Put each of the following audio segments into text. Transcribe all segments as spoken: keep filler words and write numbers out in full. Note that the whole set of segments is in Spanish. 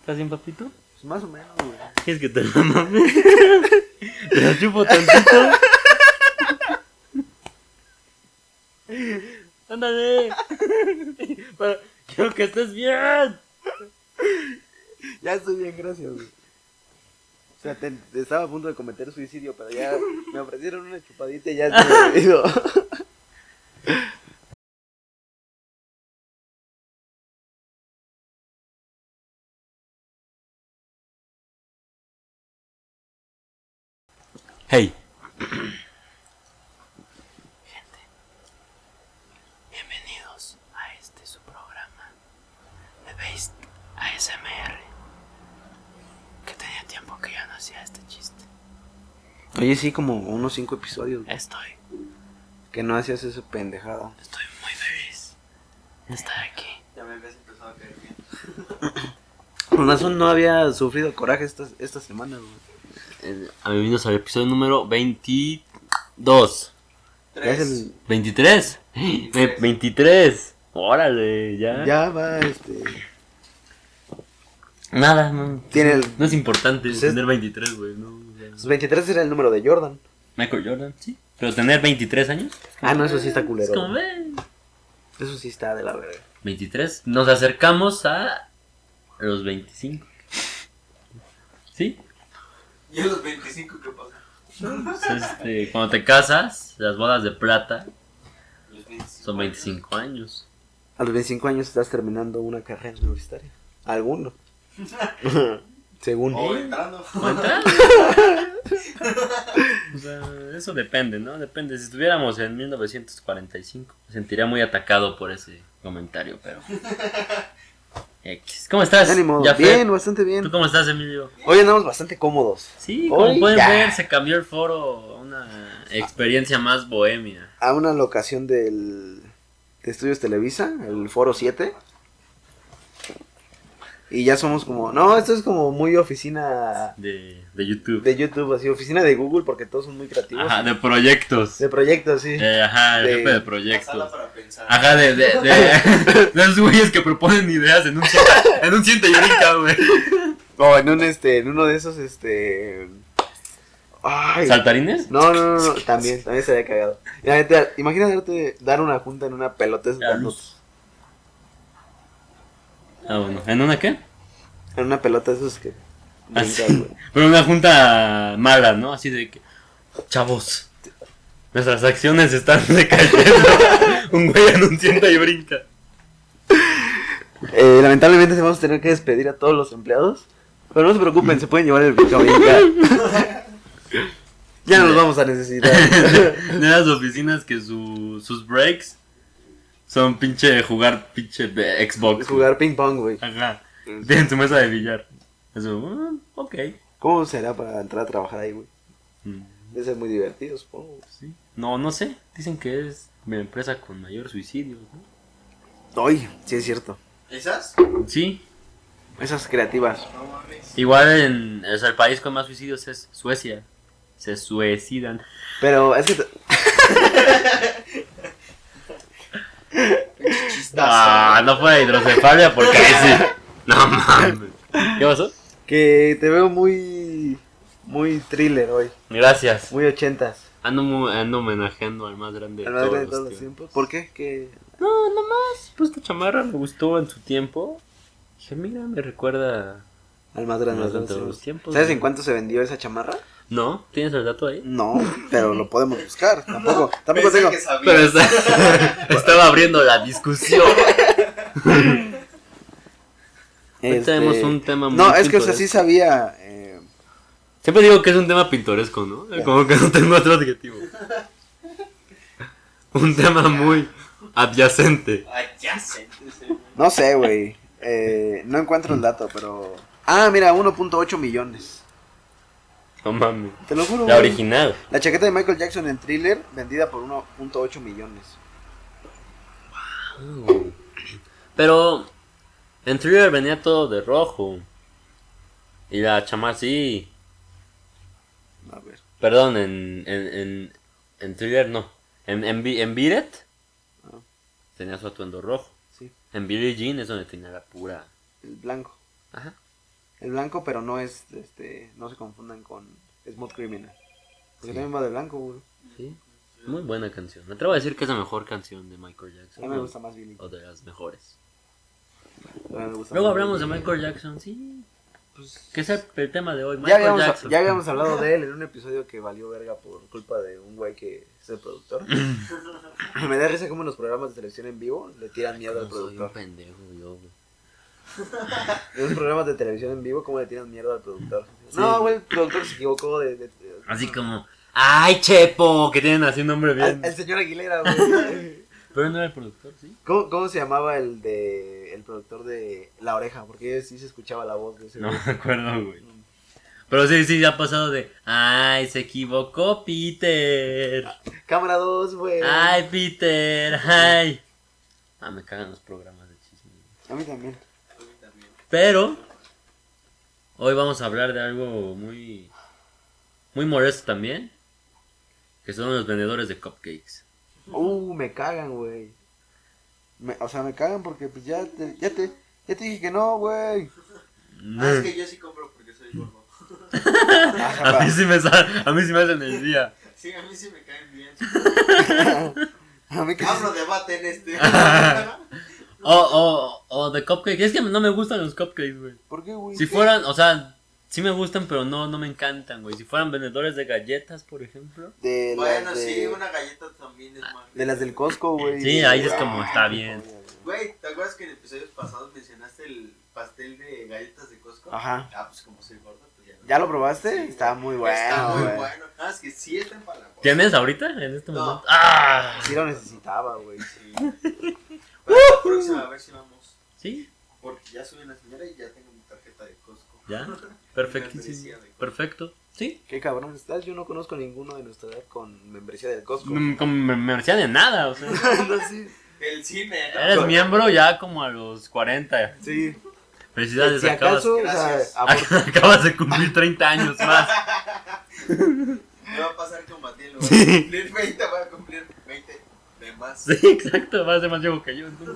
¿Estás bien, papito? Pues más o menos, güey. ¿Quieres que te la mame? ¿Te la chupo tantito? ¡Ándale! Pero quiero que estés bien. Ya estoy bien, gracias, güey. O sea, te, te estaba a punto de cometer suicidio, pero ya me ofrecieron una chupadita y ya estoy ido. Hey. Gente, bienvenidos a este su programa The Based A S M R. Que tenía tiempo que yo no hacía este chiste. Oye, sí, como unos cinco episodios, güey, Estoy, que no hacías esa pendejada. estoy muy feliz de estar aquí. Ya me habías empezado a caer bien. Con razón no había sufrido coraje esta, esta semana, güey. Eh, bienvenidos al episodio número veintidós. Ya es el... ¿veintitrés? Eh, veintitrés. Órale, ya. Ya va, este... Nada, no. Tiene el... No es importante Pues es- tener veintitrés, güey. No, ya. Pues veintitrés era el número de Jordan. Michael Jordan, sí. Pero tener veintitrés años. Ah, no, eso sí está Es culero. como, güey. eh. Eso sí está de la verga. veintitrés. Nos acercamos a los veinticinco. ¿Sí? ¿Y a los veinticinco qué pasa? Pues, este, cuando te casas, las bodas de plata Los veinticinco son veinticinco años. A los veinticinco años estás terminando una carrera universitaria. Alguno. Según. O entrando. ¿O entrar? O sea, eso depende, ¿no? Depende. Si estuviéramos en mil novecientos cuarenta y cinco, me sentiría muy atacado por ese comentario, pero... X. ¿Cómo estás? Ánimo. Jafet? Bien, bastante bien. ¿Tú cómo estás, Emilio? Hoy andamos bastante cómodos. Sí, como Hoy pueden ya. ver, se cambió el foro a una experiencia más bohemia. A una locación del de Estudios Televisa, el Foro siete. Y ya somos como... No, esto es como muy oficina De, de YouTube. de YouTube, así, oficina de Google, porque todos son muy creativos. Ajá, de proyectos. De proyectos, sí. Eh, ajá, el de- jefe de La proyectos. sala para pensar. Ajá, de, de, de, de esos güeyes que proponen ideas en un sienta, en un sienta y brinca, güey. O en un, este, en uno de esos, este... Ay. ¿Saltarines? No, no, no, no, también, también sería cagado. Ya, neta, imagínate dar una junta en una pelota de Ya, esos, Ah, bueno. ¿En una qué? en una pelota de esos que Ah, brincan, sí. güey. Pero una junta mala, ¿no? Así de que, chavos, nuestras acciones están decayendo. Un güey en un sienta y brinca. Eh, lamentablemente vamos a tener que despedir a todos los empleados. Pero no se preocupen, se pueden llevar el cabello. Ya no los vamos a necesitar. De las oficinas que su, sus breaks son pinche jugar pinche de Xbox. Jugar ping pong, güey. Ajá. Tienen su mesa de billar. Eso, uh, ok. ¿Cómo será para entrar a trabajar ahí, güey? Mm, Debe ser muy divertido, supongo. sí. No, no sé. Dicen que es la empresa con mayor suicidio, ¿no? Ay, sí es cierto. ¿Esas? Sí. Esas creativas. No mames. Igual en o sea, el país con más suicidios es Suecia. Se suicidan. Pero es que... te- Chistazo. Ah, no fue hidrocefalia porque ahí sí. No mames. ¿Qué pasó? Que te veo muy... Muy thriller hoy. Gracias. Muy ochentas. Ando, mu- ando homenajeando al más grande de Al más todos, grande de todos los tío. tiempos. ¿Por qué? Que... No, nomás. Pues esta chamarra me gustó en su tiempo. Dije, mira, me recuerda. Al más grande Más de grande de todos los los tiempos, tiempos. ¿Sabes güey. en cuánto se vendió esa chamarra? No, ¿tienes el dato ahí? No, pero lo podemos buscar. Tampoco, tampoco Pensé tengo. que sabía. Pero está- estaba abriendo la discusión. Hoy Este, tenemos un tema muy No, es que o sea, pintoresco. sí sabía. eh, Siempre digo que es un tema pintoresco, ¿no? Como que no tengo otro adjetivo. Un tema muy adyacente. Adyacentes, eh. No sé, güey. Eh, no encuentro el dato, pero. Ah, mira, uno punto ocho millones. No mames. Te lo juro. La güey. original. La chaqueta de Michael Jackson en Thriller vendida por uno punto ocho millones. Pero en Thriller venía todo de rojo. Y la chamarra sí. A ver. Perdón, en, en, en, en Thriller no. En, en, Be- en Beat It Ah. tenía su atuendo rojo. Sí, En Billie Jean es donde tenía la pura. el blanco. Ajá. El blanco, pero no es, este, no se confundan con Smooth Criminal. Porque Sí. también va de blanco, güey. Sí. Muy buena canción. Me atrevo a decir que es la mejor canción de Michael A Jackson. mí me gusta más Billy. O de las mejores. A mí me gusta Luego más hablamos de Billie. Michael Jackson, sí. Pues, Que es el, el tema de hoy. ya, Michael habíamos, Jackson. ya habíamos hablado de él en un episodio que valió verga por culpa de un güey que es el productor. Me da risa como en los programas de televisión en vivo le tiran miedo al No, soy un productor. pendejo yo, güey. En los programas de televisión en vivo, como le tiran miedo al productor. No, güey, el productor se equivocó de... de- de- Así como, ¡ay, Chepo! Que tienen así un nombre bien. Al, al señor Aguilera, güey. Pero no era el productor, ¿sí? ¿Cómo, ¿Cómo se llamaba el de el productor de La Oreja? Porque sí se escuchaba la voz de ese No güey. me acuerdo, güey. Pero sí, sí, ha pasado de, ¡ay, se equivocó Peter! Cámara dos, güey. ¡Ay, Peter! ¡Ay! Ah, me cagan los programas de chisme. A mí también. A mí también. Pero hoy vamos a hablar de algo muy muy molesto también, que son los vendedores de cupcakes. Uh, me cagan, güey. Me- O sea, me cagan porque pues ya te, ya te, ya te dije que no, güey. Ah, es que yo sí compro porque soy gordo. A mí sí me sal- a mí sí me hacen el día. Sí, a mí sí me caen bien. A mí que Abro debate en este. O o o de cupcakes, es que no me gustan los cupcakes, güey. ¿Por qué, güey? Si fueran, o sea, sí me gustan, pero no no me encantan, güey. Si fueran vendedores de galletas, por ejemplo. De Bueno, las de, sí, una galleta también es más. de las del Costco, güey. Sí, ahí es como está bien. Güey, ¿te acuerdas que en episodios pasados mencionaste el pastel de galletas de Costco? Ajá. Ah, pues como soy gordo, pues ya. ¿Ya lo probaste? Está muy bueno, Está muy güey. bueno. Ah, es que sí está empalagoso. ¿Tienes ahorita en este No. momento? ¡Ah! Sí lo necesitaba, güey. Sí. Pero la próxima a ver si vamos. Sí, Porque ya soy una señora y ya tengo mi tarjeta de Costco. ya. Membresía Perfectísimo. de Costco. Perfecto. Sí. Qué cabrón estás. Yo no conozco ninguno de nuestra edad con membresía del Costco. Mm, Como me, me decían de nada, o sea. No, sí. El cine, ¿no? Eres miembro ya como a los cuarenta. Sí. Felicidades, Si acabas, acaso, o sea, Gracias. apor- acabas de cumplir treinta años más. Me va a pasar como a ti, lo voy Sí. a cumplir veinte, voy a cumplir veinte de más. Sí, exacto, vas a ser más viejo que yo entonces.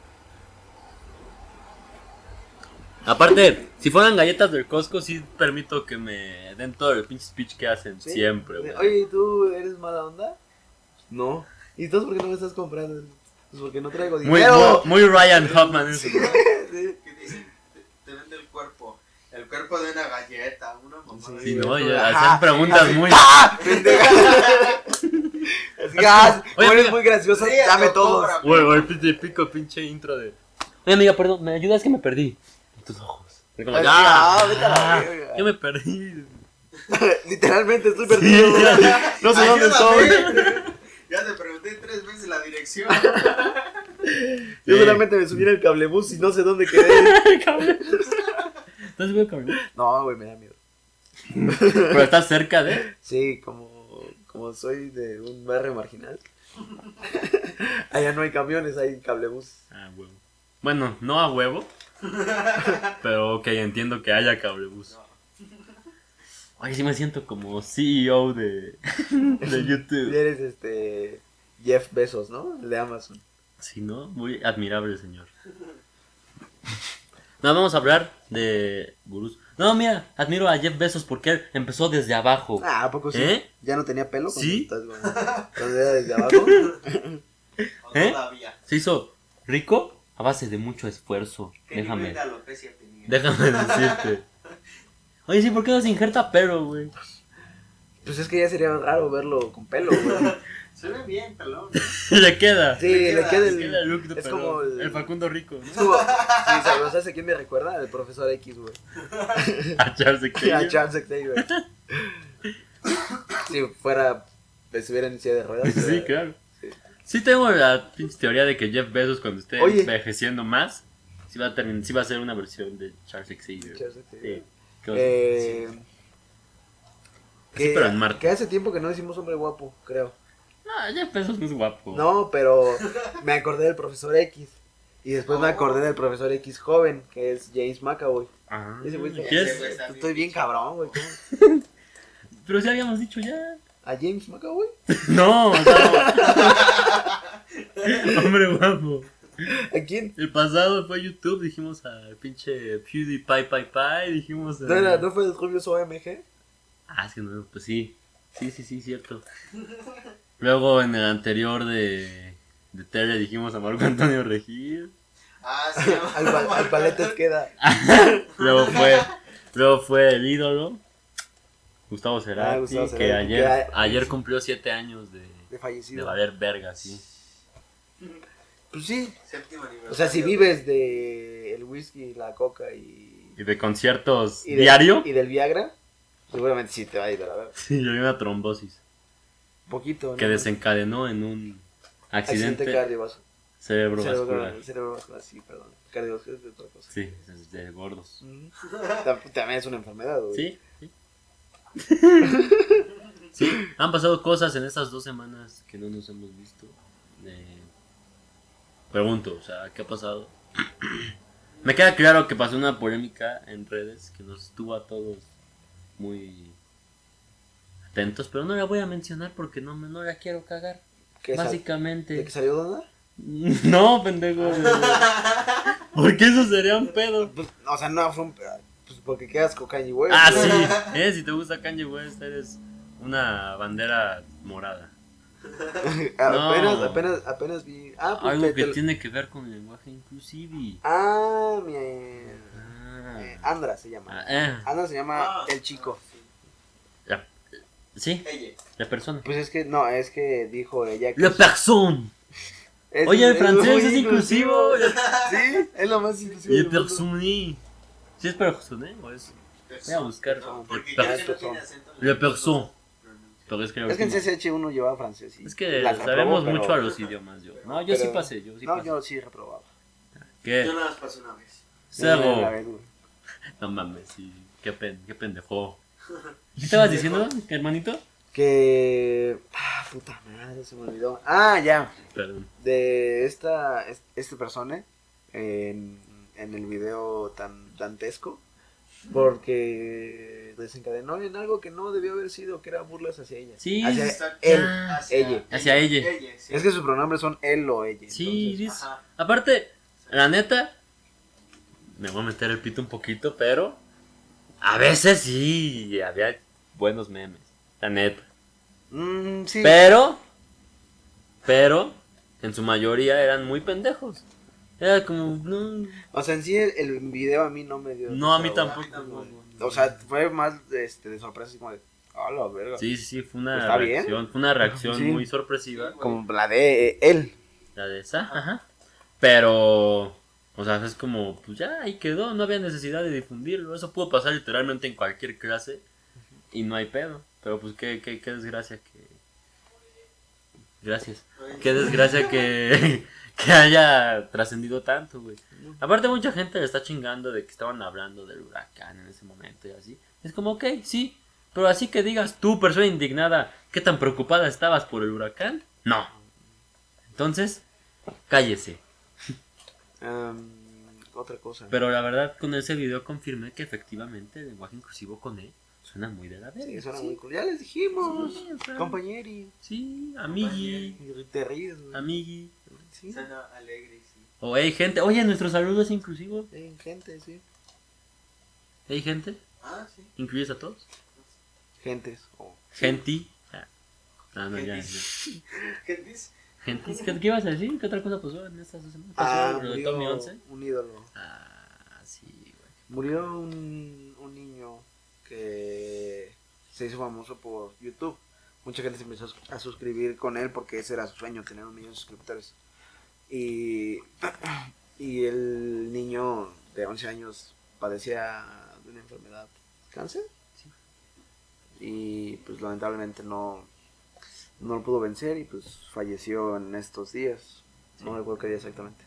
Aparte, si fueran galletas del Costco, sí permito que me den todo el pinche speech que hacen ¿sí? siempre, güey. Oye, ¿y tú eres mala onda? No. ¿Y entonces por qué no me estás comprando? Pues porque no traigo Muy, dinero. muy, muy Ryan Hoffman eso, ¿no? Sí. Que dicen, te, te vende el cuerpo. El cuerpo de una galleta, una mamada. Sí, Sí, no, güey. ya Ajá, hacen preguntas así. muy... ¡Ah! ¡Pendeja! Es que, ah, Oye, como eres amiga. muy graciosa, Sí, dame lo todos. cobra. Güey, güey, el típico pinche intro de... Oye, amiga, perdón, ¿me ayudas? Que me perdí. En tus ojos. Y como, Ay, "Ah, ah, vete a la ah, verga". yo me perdí. Literalmente estoy perdido. Sí, ya. No sé dónde estoy. Ayúdame. Ya te pregunté tres veces la dirección. Yo Sí. solamente me subí en el cablebús y no sé dónde quedé. Cabrón. ¿Estás bien, cabrón? No, güey, me da miedo. Pero estás cerca de... Sí, como, como soy de un barrio marginal. Allá no hay camiones, hay cablebús. Ah, huevo. Bueno, no a huevo. Pero ok, entiendo que haya cablebús. Oye, sí me siento como C E O de, de Y YouTube. eres este Jeff Bezos, ¿no? El de Amazon. Sí, ¿no? Muy admirable, señor. No, vamos a hablar de gurús. No, mira, admiro a Jeff Bezos porque él empezó desde abajo. Ah, ¿a poco sí? ¿Eh? ¿Ya no tenía pelo? cuando Sí. estás, güey? Cuando era desde abajo. O ¿Eh? todavía. Se hizo rico a base de mucho esfuerzo. ¿Qué nivel Déjame, de alopecia tenía? déjame decirte. Oye, sí, ¿por qué no se injerta pelo, güey? Pues es que ya sería raro verlo con pelo, güey. Se ve bien, pelón. Le queda. Sí, Le le queda- queda Le el... queda el look de es pelón. como el- el Facundo Rico, Es ¿no? como... Sí, ¿sabes? ¿Sabes a quién me recuerda? Al profesor X, güey. A Charles A Xavier. Charles Xavier. Si fuera... Estuviera en silla de ruedas. Sí, eh, claro. sí. Sí tengo la pinche teoría de que Jeff Bezos cuando esté Oye. envejeciendo más, sí va a terminar, sí va a ser una versión de Charles Xavier. Charles Xavier. Sí. ¿Qué vas a decir? Eh... Sí, Que, pero en Marte. que hace tiempo que no decimos hombre guapo, creo. No, Jeff Bezos no es guapo. No, pero me acordé del profesor X. Y después me acordé del profesor X joven, que es James McAvoy. Ah, Ese güey está- ¿qué Ese es? güey está Estoy bien cabrón, güey. ¿cómo? Pero sí habíamos dicho ya. ¿A James McAvoy? No, no. Hombre guapo. ¿A quién? El pasado fue YouTube, dijimos a pinche PewDiePie, Pie, Pie, dijimos... ¿No, a- era, ¿No fue el Rubius O M G? Ah, es que no, pues sí. Sí, sí, sí, cierto. Luego en el anterior de, de Tele dijimos a Marco Antonio Regil. Ah, sí. Al, pal- al paletes queda. Luego fue, luego fue el ídolo, Gustavo Cerati, Ah, Gustavo que Cerati, ayer, que a- ayer cumplió siete años de, De de fallecido. valer verga, sí. Pues sí. Séptimo aniversario. O sea, si vives de el whisky, la coca y... Y de conciertos y de- diario, Y del Viagra, seguramente sí te va a ir a la verga. sí, yo vi una trombosis Poquito, ¿no? que desencadenó en un Accidente accidente cardiovascular. cerebrovascular. Cerebrovascular, cerebrovascular, sí, perdón. Cardiovascular es de otra cosa. Sí, es de gordos. Ujú. Tam- También es una enfermedad, güey. Sí, sí. Sí, han pasado cosas en estas dos semanas que no nos hemos visto. Eh, pregunto, o sea, ¿qué ha pasado? Me queda claro que pasó una polémica en redes que nos tuvo a todos muy atentos, pero no la voy a mencionar porque no, me, no la quiero cagar. ¿Qué sal- ¿De Básicamente. que salió Donna? No, pendejo. Porque eso sería un pedo. Pues, o sea, no fue un... Pues porque quedas con Kanye West. Ah, güey. sí. Eh, si te gusta Kanye West, eres una bandera morada. No. apenas, apenas, apenas vi... Ah, pues Algo te- que te- tiene que ver con el lenguaje inclusive. Ah, mi... eh, Ah. Andra se llama. Ah, eh. Andra se llama Ah. El Chico. La- sí, Ella. la persona. Pues es que, no, es que dijo ella que... La persona. es- Oye, el es francés muy es inclusivo. Sí, es lo más inclusivo Le del mundo. persone. ¿Sí es persone o es? Voy a buscar. Porque Le ya per- que no tiene acento. Le perso. Pero es que, Es que en C C H uno llevaba francés y... es que las reprobó, sabemos pero- mucho a los idiomas. Yo. No, yo sí pero- pasé. Yo sí No, pasé. yo sí reprobaba. ¿Qué? Yo nada más pasé una vez. Cerro. La vez, güey. No mames, sí. Qué, pen, qué pendejo. ¿Qué estabas diciendo, hermanito? Que... Ah, puta madre, se me olvidó. Ah, ya. Perdón. De esta, es- esta persona en, en el video tan dantesco, porque desencadenó en algo que no debió haber sido, que era burlas hacia ella. Sí, hacia Exacto. él, Ah, ella. hacia ella. sí. Es que sus pronombres son él o ella. Sí, entonces- dice- Ajá. aparte, la neta, me voy a meter el pito un poquito, pero a veces sí había buenos memes, la neta. Mm, sí. Pero, pero, en su mayoría eran muy pendejos. Era como, no, O sea, en sí el, el video a mí no me dio... no a mí risa, tampoco. a mí tampoco. no. O sea, fue más este, de sorpresa, así como de... ¡Ah, la verga! Sí, sí, sí, fue una ¿Está bien? reacción, fue una reacción Sí. muy sorpresiva. Como la de eh, él. La de esa, ajá. Pero, o sea, es como, pues ya ahí quedó, no había necesidad de difundirlo. Eso pudo pasar literalmente en cualquier clase y no hay pedo. Pero pues qué, qué, qué desgracia que... Gracias. Qué desgracia que, que haya trascendido tanto, güey. Aparte mucha gente le está chingando de que estaban hablando del huracán en ese momento y así. Es como, ok, sí. Pero así que digas tú, persona indignada, ¿qué tan preocupada estabas por el huracán? No. Entonces, cállese. Am, otra cosa. Pero la verdad, con ese video confirmé que efectivamente el lenguaje inclusivo con E suena muy de la verga. Sí, suena muy cool. Ya les dijimos. Sí, o sea, Compañeri. Sí, amigui, Y te ríes, güey. amigui. Sí. Suena alegre, sí. O hey, gente. Oye, nuestro saludo es inclusivo. Eh, gente, sí. Hey, gente. Ah, sí. ¿Incluyes a todos? Gentes. Oh. Genti. Ah, no, no, ya, Gentis. ya. Gentis. Gentis. ¿Qué, ¿Qué ibas a decir? ¿Qué otra cosa pasó en estas dos semanas? Ah, ¿Pasó lo de murió Tommy once? un ídolo. Ah, sí, güey. Murió un, un niño que se hizo famoso por YouTube. Mucha gente se empezó a sus- a suscribir con él porque ese era su sueño, tener un millón de suscriptores. Y, y el niño de once años padecía de una enfermedad, cáncer. Sí. Y pues lamentablemente no, no lo pudo vencer y pues falleció en estos días. No Sí. recuerdo qué día exactamente.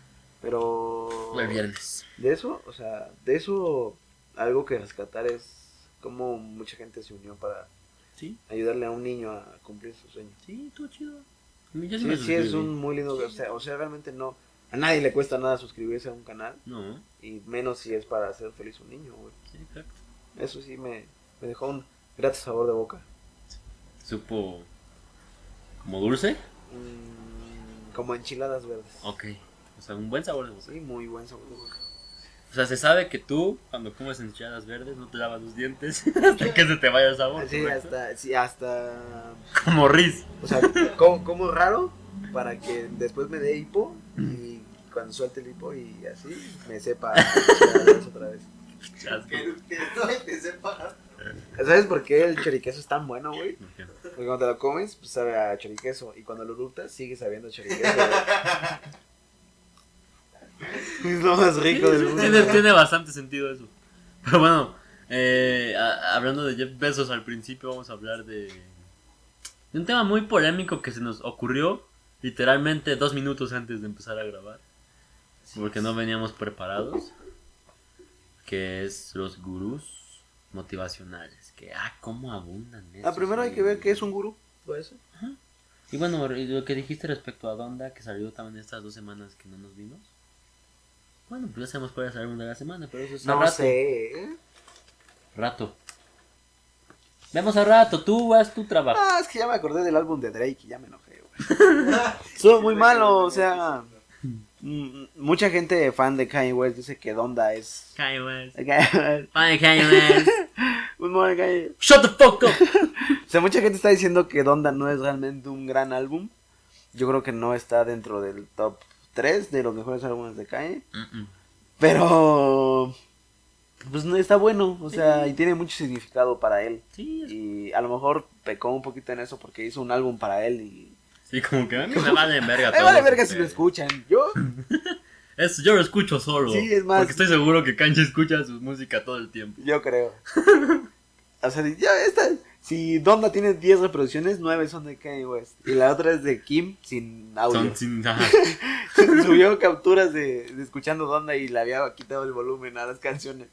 Pero Fue el viernes. de eso, o sea, de eso algo que rescatar es cómo mucha gente se unió para Sí, ayudarle a un niño a cumplir su sueño. sí, estuvo chido. A mí yo sí Sí, me sí, es suscribí. un muy lindo, o sea, o sea, realmente no, a nadie le cuesta nada suscribirse a un canal, No, y menos si es para hacer feliz a un niño, güey. sí, exacto. Eso sí me, me dejó un grato sabor de boca. Supo como dulce. Mm, como enchiladas verdes. Ok. O sea, un buen sabor de boca. Sí, muy buen sabor de boca. O sea, se sabe que tú, cuando comes enchiladas verdes, no te lavas los dientes hasta que se te vaya el sabor. Sí, ¿correcto? hasta, sí, hasta... Como Riz. O sea, como, como raro para que después me dé hipo y cuando suelte el hipo y así me sepa enchiladas otra vez. Chasco. Que, que no te sepa. ¿Sabes por qué el choriqueso es tan bueno, güey? Ok. Porque cuando te lo comes, pues sabe a choriqueso. Y cuando lo eructas, sigue sabiendo a choriqueso, güey. Es lo más rico del mundo. Tiene, tiene bastante sentido eso. Pero bueno, eh, a- hablando de Jeff Bezos al principio, vamos a hablar de, de un tema muy polémico que se nos ocurrió literalmente dos minutos antes de empezar a grabar. Porque no veníamos preparados. Que es los gurús motivacionales. Que, ah, cómo abundan esos. Ah, primero hay que ver qué es un gurú. ¿Puede ser? Y bueno, y lo que dijiste respecto a Donda, que salió también estas dos semanas que no nos vimos. Bueno, pues ya sabemos cuál es el álbum de la semana, pero eso es a No rato. sé. ¿eh? Rato. Vemos a rato, tú haz tu trabajo. Ah, es que ya me acordé del álbum de Drake y ya me enojé, güey. Estuvo muy malo, o sea... mm, Mucha gente fan de Kanye West dice que Donda es... Kanye West. Kanye Fine, Kanye West. Good morning, Kanye. Shut the fuck up. O sea, mucha gente está diciendo que Donda no es realmente un gran álbum. Yo creo que no está dentro del top tres de los mejores álbumes de Kanye. Mm-mm. Pero... pues no está bueno, o sea, y tiene mucho significado para él. Sí, es- Y a lo mejor pecó un poquito en eso porque hizo un álbum para él y... sí, como que a mí me vale verga Me todo. vale verga si lo escuchan. Yo... Es, yo lo escucho solo. Sí, es más- Porque estoy seguro que Kanye escucha su música todo el tiempo. Yo creo. O sea, ya esta... Si Donda tiene diez reproducciones, nueve son de Kanye West. Y la otra es de Kim sin audio. Son sin... ajá. Subió capturas de, de escuchando Donda y le había quitado el volumen a las canciones.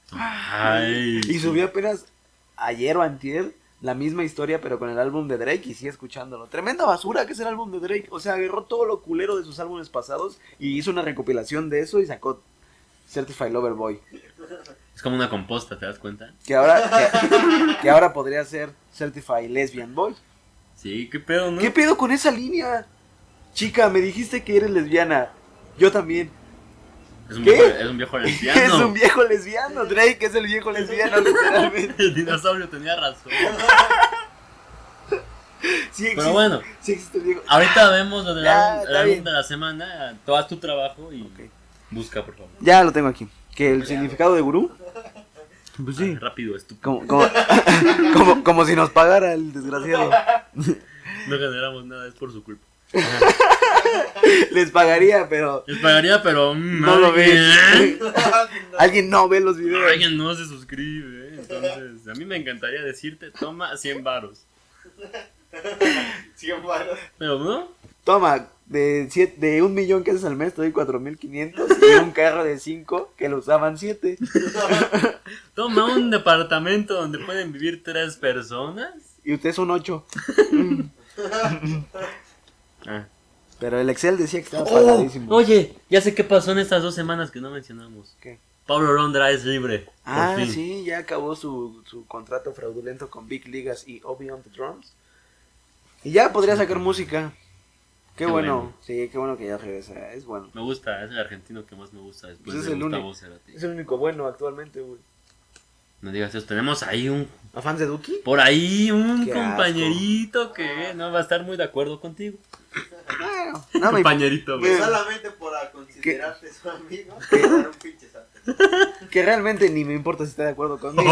Ay. Y subió apenas ayer o antier la misma historia pero con el álbum de Drake y sigue escuchándolo. Tremenda basura que es el álbum de Drake. O sea, agarró todo lo culero de sus álbumes pasados y hizo una recopilación de eso y sacó Certified Lover Boy. Es como una composta, ¿te das cuenta? Que ahora, que, que ahora podría ser Certified Lesbian Boy. Sí, qué pedo, ¿no? ¿Qué pedo con esa línea? Chica, me dijiste que eres lesbiana. Yo también. Es un ¿Qué? viejo, es un viejo lesbiano. Es un viejo lesbiano. Drake es el viejo lesbiano, literalmente. El dinosaurio tenía razón. Sí existe, Pero bueno, sí existe el viejo. ahorita vemos lo del Ya, álbum- está el álbum bien. de la semana. Tú haz tu trabajo y Ok. busca, por favor. Ya lo tengo aquí. Que el significado de gurú. Pues sí. Rápido, estúpido. Como, como, como, como si nos pagara el desgraciado. No generamos nada, es por su culpa. Les pagaría, pero Les pagaría, pero... mm, no lo alguien- ven. Alguien no ve los videos. Alguien no se suscribe, ¿eh? Entonces, a mí me encantaría decirte, toma cien varos. cien varos. Pero no, Toma, de, siete, de un millón que haces al mes te doy cuatro mil quinientos y un carro de cinco que lo usaban siete. toma un departamento donde pueden vivir tres personas. Y ustedes son ocho. Ah. Pero el Excel decía que estaba Oh, pagadísimo. oye, ya sé qué pasó en estas dos semanas que no mencionamos. ¿Qué? Pablo Londra es libre. por Ah, fin. sí, ya acabó su, su contrato fraudulento con Big Ligas y Obi on the Drums. Y ya podría sacar música. Qué, Qué bueno. bueno. Sí, qué bueno que ya regresa. Es bueno. Me gusta, es el argentino que más me gusta después Pues es de el Gustavo único. Cerati. Es el único bueno actualmente, güey. No digas eso, tenemos ahí un... ¿A fans de Duki? Por ahí un Qué compañerito que no va a estar muy de acuerdo contigo. Bueno, no me Compañerito, Que güey. Me- solamente por considerarte su amigo, te dar un pinche sartén. que realmente ni me importa si está de acuerdo conmigo.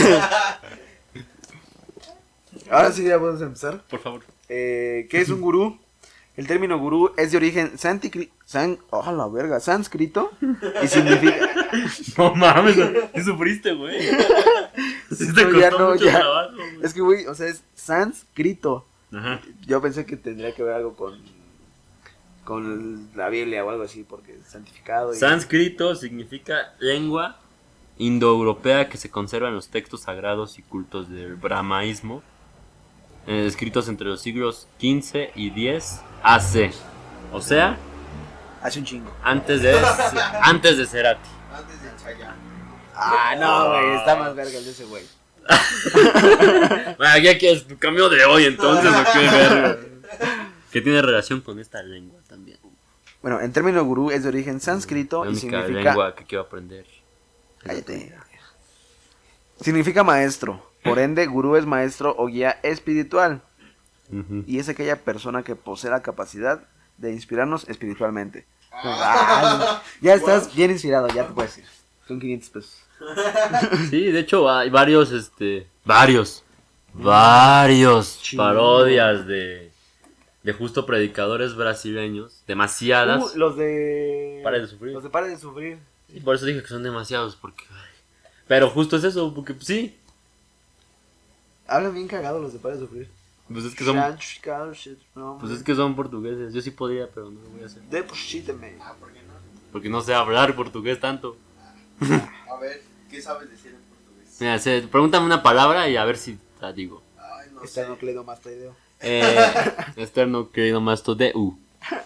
Ahora sí ya podemos empezar. Por favor. Eh, ¿Qué es un gurú? El término gurú es de origen santicri- san, oh, la verga, sánscrito y significa... No mames, ¿qué sufriste, güey? Sí te No, costó ya no, mucho ya. trabajo, güey. Es que, güey, o sea, es sánscrito. Ajá. Yo pensé que tendría que ver algo con con la Biblia o algo así, porque es santificado. Y... Sánscrito significa lengua indoeuropea que se conserva en los textos sagrados y cultos del brahmaísmo, eh, escritos entre los siglos quince y diez A C. O sea, Hace un chingo. antes de antes de Cerati. Antes de Chayanne. Ah, no, güey, está más verga el de ese güey. Bueno, ya que es tu cambio de hoy entonces, ¿o qué verga? Que tiene relación con esta lengua también. Bueno, el término gurú es de origen sánscrito La y única significa... lengua que quiero aprender. Cállate. Significa maestro. Por ende, gurú es maestro o guía espiritual. Ujú. Y es aquella persona que posee la capacidad de inspirarnos espiritualmente. Ah, ya estás bien inspirado, ya te puedes ir. Son quinientos pesos. Sí, de hecho hay varios, este, varios, varios Chingón. parodias de, de justo predicadores brasileños, demasiadas. Uh, los de... Pare de sufrir. Los de Pare de Sufrir. Sí, por eso dije que son demasiados, porque, ay. Pero justo es eso, porque pues, sí, Hablan bien cagados los de Pare de Sufrir. pues es que son, No, pues es que son portugueses. Yo sí podría, pero no lo voy a hacer, Deposíteme. Ah, ¿por qué no? porque no sé hablar portugués tanto. A ver, ¿qué sabes decir en portugués? Mira, se, pregúntame una palabra y a ver si la digo. Ay, no sé. Esternocleidomastoideo. Eh, externo querido masto de U.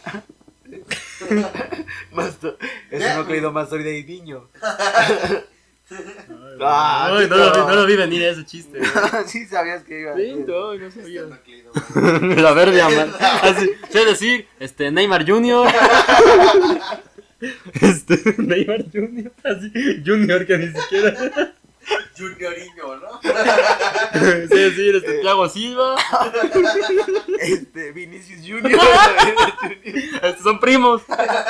Masto... Esternocleidomastoideidiño. Ay, no, lo vi, no lo vi venir ese chiste. Sí sabías que iba a Sí, decir. no, no sabía. Esternocleidomastoideo. La verde amar. Así, sé decir, este, Neymar Junior Este, Neymar Junior Así, Junior que ni siquiera. Junioriño, ¿no? Sé decir, este, Thiago Silva. Este, Vinicius Junior. Estos son primos.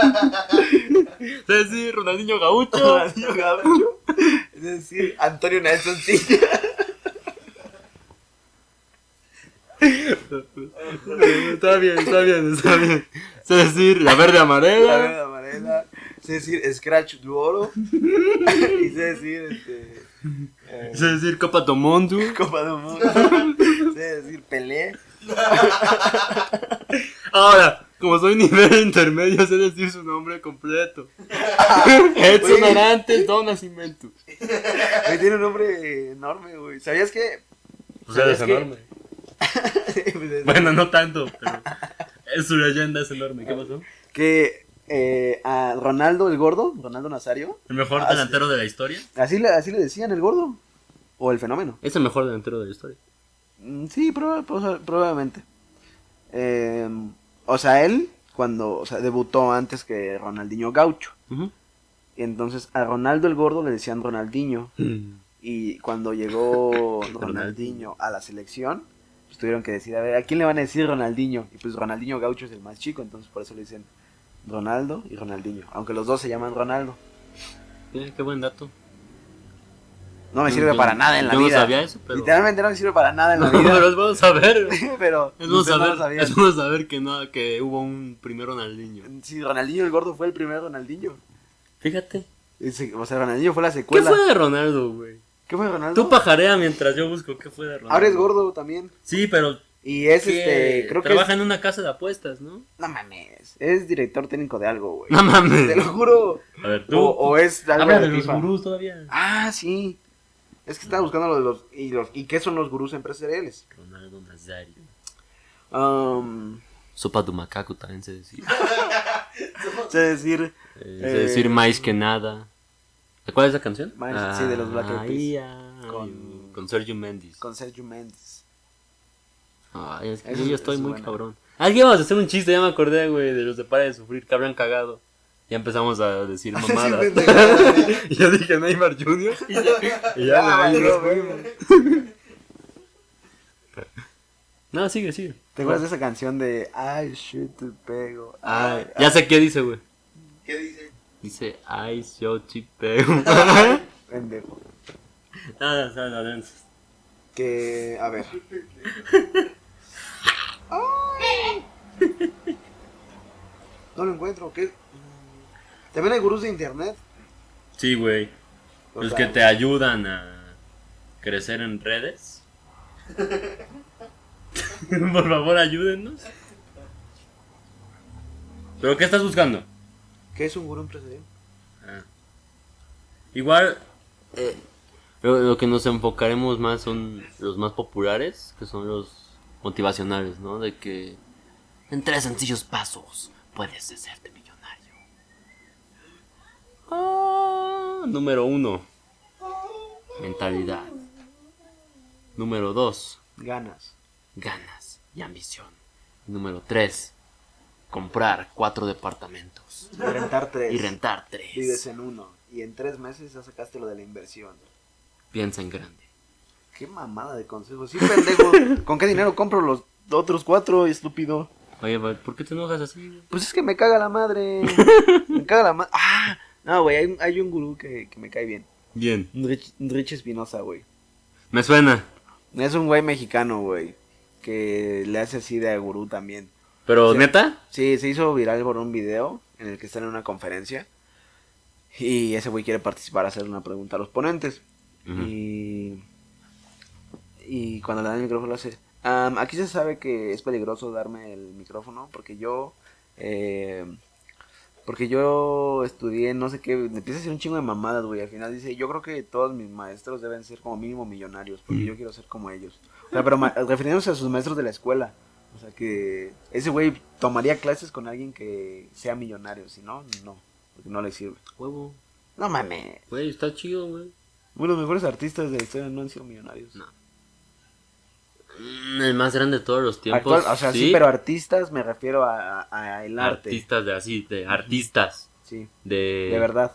Sé decir, Ronaldinho Gaucho. Ronaldinho Gaucho. Es decir, Antonio Nelson Silla. Está bien, está bien, está bien. Sé decir, la verde La amarela. verde amarela. Sé decir, Scratch Duoro. Y sé decir, este. eh, Sé decir, Copa do Mundo. Copa del Mundo. Sé decir, Pelé. Ahora, como soy nivel intermedio, sé decir su nombre completo. Edson Oye. Arantes do Nascimento. Güey, tiene un nombre enorme, güey. ¿Sabías que? Pues eres ¿Sabías que- enorme. Bueno, no tanto, pero es su leyenda es enorme. ¿Qué pasó? Que eh, a Ronaldo el gordo, Ronaldo Nazario, ¿El mejor Ah, delantero de la historia? así le, así le decían el gordo. O el fenómeno. Es el mejor delantero de la historia. Mm, Sí, proba- proba- probablemente. Eh, o sea, él, cuando o sea, debutó antes que Ronaldinho Gaucho. Y entonces a Ronaldo el gordo le decían Ronaldinho. Y cuando llegó Ronaldinho a la selección, pues tuvieron que decir, a ver, ¿a quién le van a decir Ronaldinho? Y pues Ronaldinho Gaucho es el más chico, entonces por eso le dicen Ronaldo y Ronaldinho. Aunque los dos se llaman Ronaldo. Eh, qué buen dato. No me sirve Yo- para nada en la yo vida. no sabía eso, pero... Literalmente no me sirve para nada en la No, vida. pero es bueno saber. Pero Es bueno usted no lo saber, sabía. es bueno saber que, no, que hubo un primer Ronaldinho. Sí, Ronaldinho el gordo fue el primer Ronaldinho. Fíjate. Ese- o sea, Ronaldinho fue la ¿Qué secuela. fue de Ronaldo, güey? ¿Qué fue de Ronaldo? Tú pajarea mientras yo busco qué fue de Ronaldo. Ahora es gordo también. Sí, pero Y es que este, creo que trabaja es, en una casa de apuestas, ¿no? no mames, es director técnico de algo, güey. No mames. Te lo juro. A ver, tú. O, o es algo Habla de de los FIFA. gurús todavía. Ah, sí. Es que estaba buscando lo de los y los y qué son los gurús empresariales. Ronaldo Nazario. Um, Sopa do macaco también se decía. sé decir, Eh, Eh, se decir más que nada. ¿Cuál es la canción? Más- sí, de los Black Eyed Peas. Ay, ay, Con- con Sergio Mendes. con Sergio Mendes. Ay, es que Eso yo ya es- estoy eso es muy bueno. cabrón. Ah, que íbamos a hacer un chiste, ya me acordé, güey, de los de Para de Sufrir, que habrían cagado. Ya empezamos a decir Sí, mamadas. pendejadas. Y yo dije Neymar Junior y ya, y ya Ah, me- valió, nos güey. fuimos. No, sigue, sigue. ¿Te acuerdas de esa canción de Ay, shit, te pego? Ay, ya sé qué dice, güey. ¿Qué dice? Dice, ay, yo chipeo. Pendejo. Nada, nada, nada. Que, a ver. Ay. No lo encuentro, ¿qué? También hay gurús de internet. Sí, güey. O Los sea, que te ayudan a crecer en redes. Por favor, ayúdennos. ¿Pero qué estás buscando? ¿Qué es un gurú empresarial? Ah. Igual, eh, lo, lo que nos enfocaremos más son los más populares, que son los motivacionales, ¿no? De que en tres sencillos pasos puedes hacerte millonario. Ah, número uno, mentalidad. Número dos, Ganas. ganas y ambición. Número tres, comprar cuatro departamentos Y rentar tres. y rentar tres. Vives en uno. Y en tres meses ya sacaste lo de la inversión. Piensa en grande. Qué mamada de consejos. Sí, pendejo. ¿Con qué dinero compro los otros cuatro, estúpido? Oye, ¿por qué te enojas así, güey? Pues es que me caga la madre. Me caga la madre. Ah, no, güey, hay, un- hay un gurú que, que me cae bien. Bien. Rich, Rich Espinosa, güey. Me suena. Es un güey mexicano, güey. Que le hace así de gurú también. Pero, Sí. ¿neta? Sí, se hizo viral por un video en el que están en una conferencia. Y ese güey quiere participar a hacer una pregunta a los ponentes. Ujú. Y. Y cuando le dan el micrófono, hace. "Am, aquí se sabe que es peligroso darme el micrófono porque yo. eh, porque yo estudié no sé qué. Empieza a hacer un chingo de mamadas, güey. Al final dice: Yo creo que todos mis maestros deben ser como mínimo millonarios porque Mm. yo quiero ser como ellos. O sea, pero ma- refiriéndose a sus maestros de la escuela. O sea, que ese güey tomaría clases con alguien que sea millonario. Si no, no. Porque no le sirve. Huevo. No mames. Güey, está chido, güey. Bueno, los mejores artistas de la historia no han sido millonarios. No. Mm, El más grande de todos los tiempos. Actual- o sea, sí, pero artistas me refiero a, a- a el arte. Artistas de así, de artistas. Sí, De... de verdad.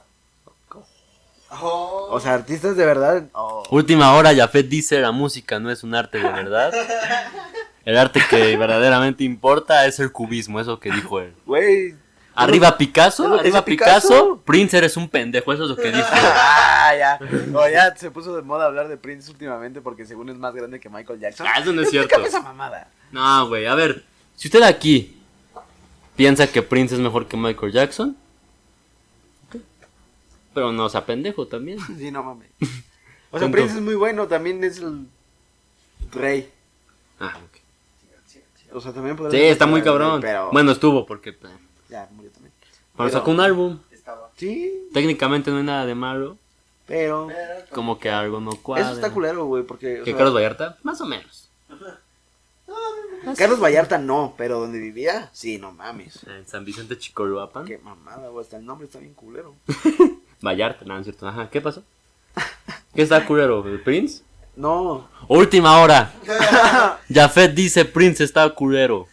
Oh. O sea, artistas de verdad. Oh. Última hora, Jafet dice, la música no es un arte de verdad. El arte que verdaderamente importa es el cubismo, eso que dijo él. Güey. Arriba Picasso, ¿Es lo que arriba dice Picasso? Picasso, Prince eres un pendejo, eso es lo que dijo. Ah, ya. O ya se puso de moda hablar de Prince últimamente porque según es más grande que Michael Jackson. Ah, eso no es cierto. Explícame esa mamada. No, güey, a ver, si usted aquí piensa que Prince es mejor que Michael Jackson, ok. Pero no sea pendejo también. Sí, no mames. O sea, Punto. Prince es muy bueno, también es el rey. Ah, ok. O sea, también podría Sí, ser está muy el rey, cabrón. Pero Bueno, estuvo porque pues, ya murió también. cuando Pero- sacó un álbum, Estaba. Sí, técnicamente no hay nada de malo, pero Pero, como que algo no cuadra. eso está culero, güey, porque o ¿Que sea, Carlos Vallarta? Más o menos. Carlos Vallarta no, pero donde vivía, sí, no mames. En San Vicente Chicoloapan. Qué mamada, güey, hasta el nombre está bien culero. Vallarta, no, no es cierto. Ajá, ¿qué pasó? ¿Qué está culero? ¿El Prince? No, Última hora. Jafet dice Prince está culero.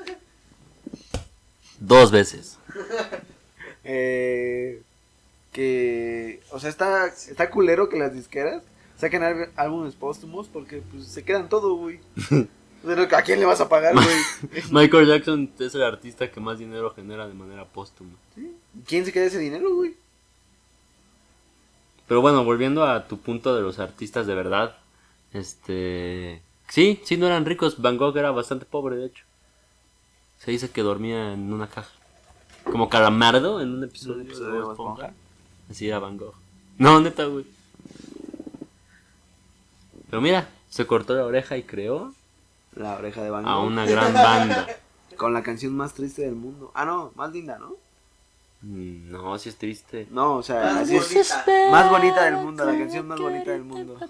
Dos veces. eh, que, o sea, está, está culero que las disqueras saquen al- álbumes póstumos porque pues se quedan todo, güey. Pero, ¿a quién le vas a pagar, güey? Michael Jackson es el artista que más dinero genera de manera póstuma. ¿Quién se queda ese dinero, güey? Pero bueno, volviendo a tu punto de los artistas de verdad. Este... Sí, sí, no eran ricos. Van Gogh era bastante pobre, de hecho. Se dice que dormía en una caja. Como Calamardo en un episodio, Un episodio de de Bob Bob Esponja. Esponja. Así era Van Gogh. No, neta, güey. Pero mira, se cortó la oreja y creó La oreja de Van Gogh. a una gran banda. Con la canción más triste del mundo. Ah, no, más linda, ¿no? Mm, No, sí es triste. No, o sea, Más así es. bonita. Más bonita del mundo, la canción más bonita del mundo.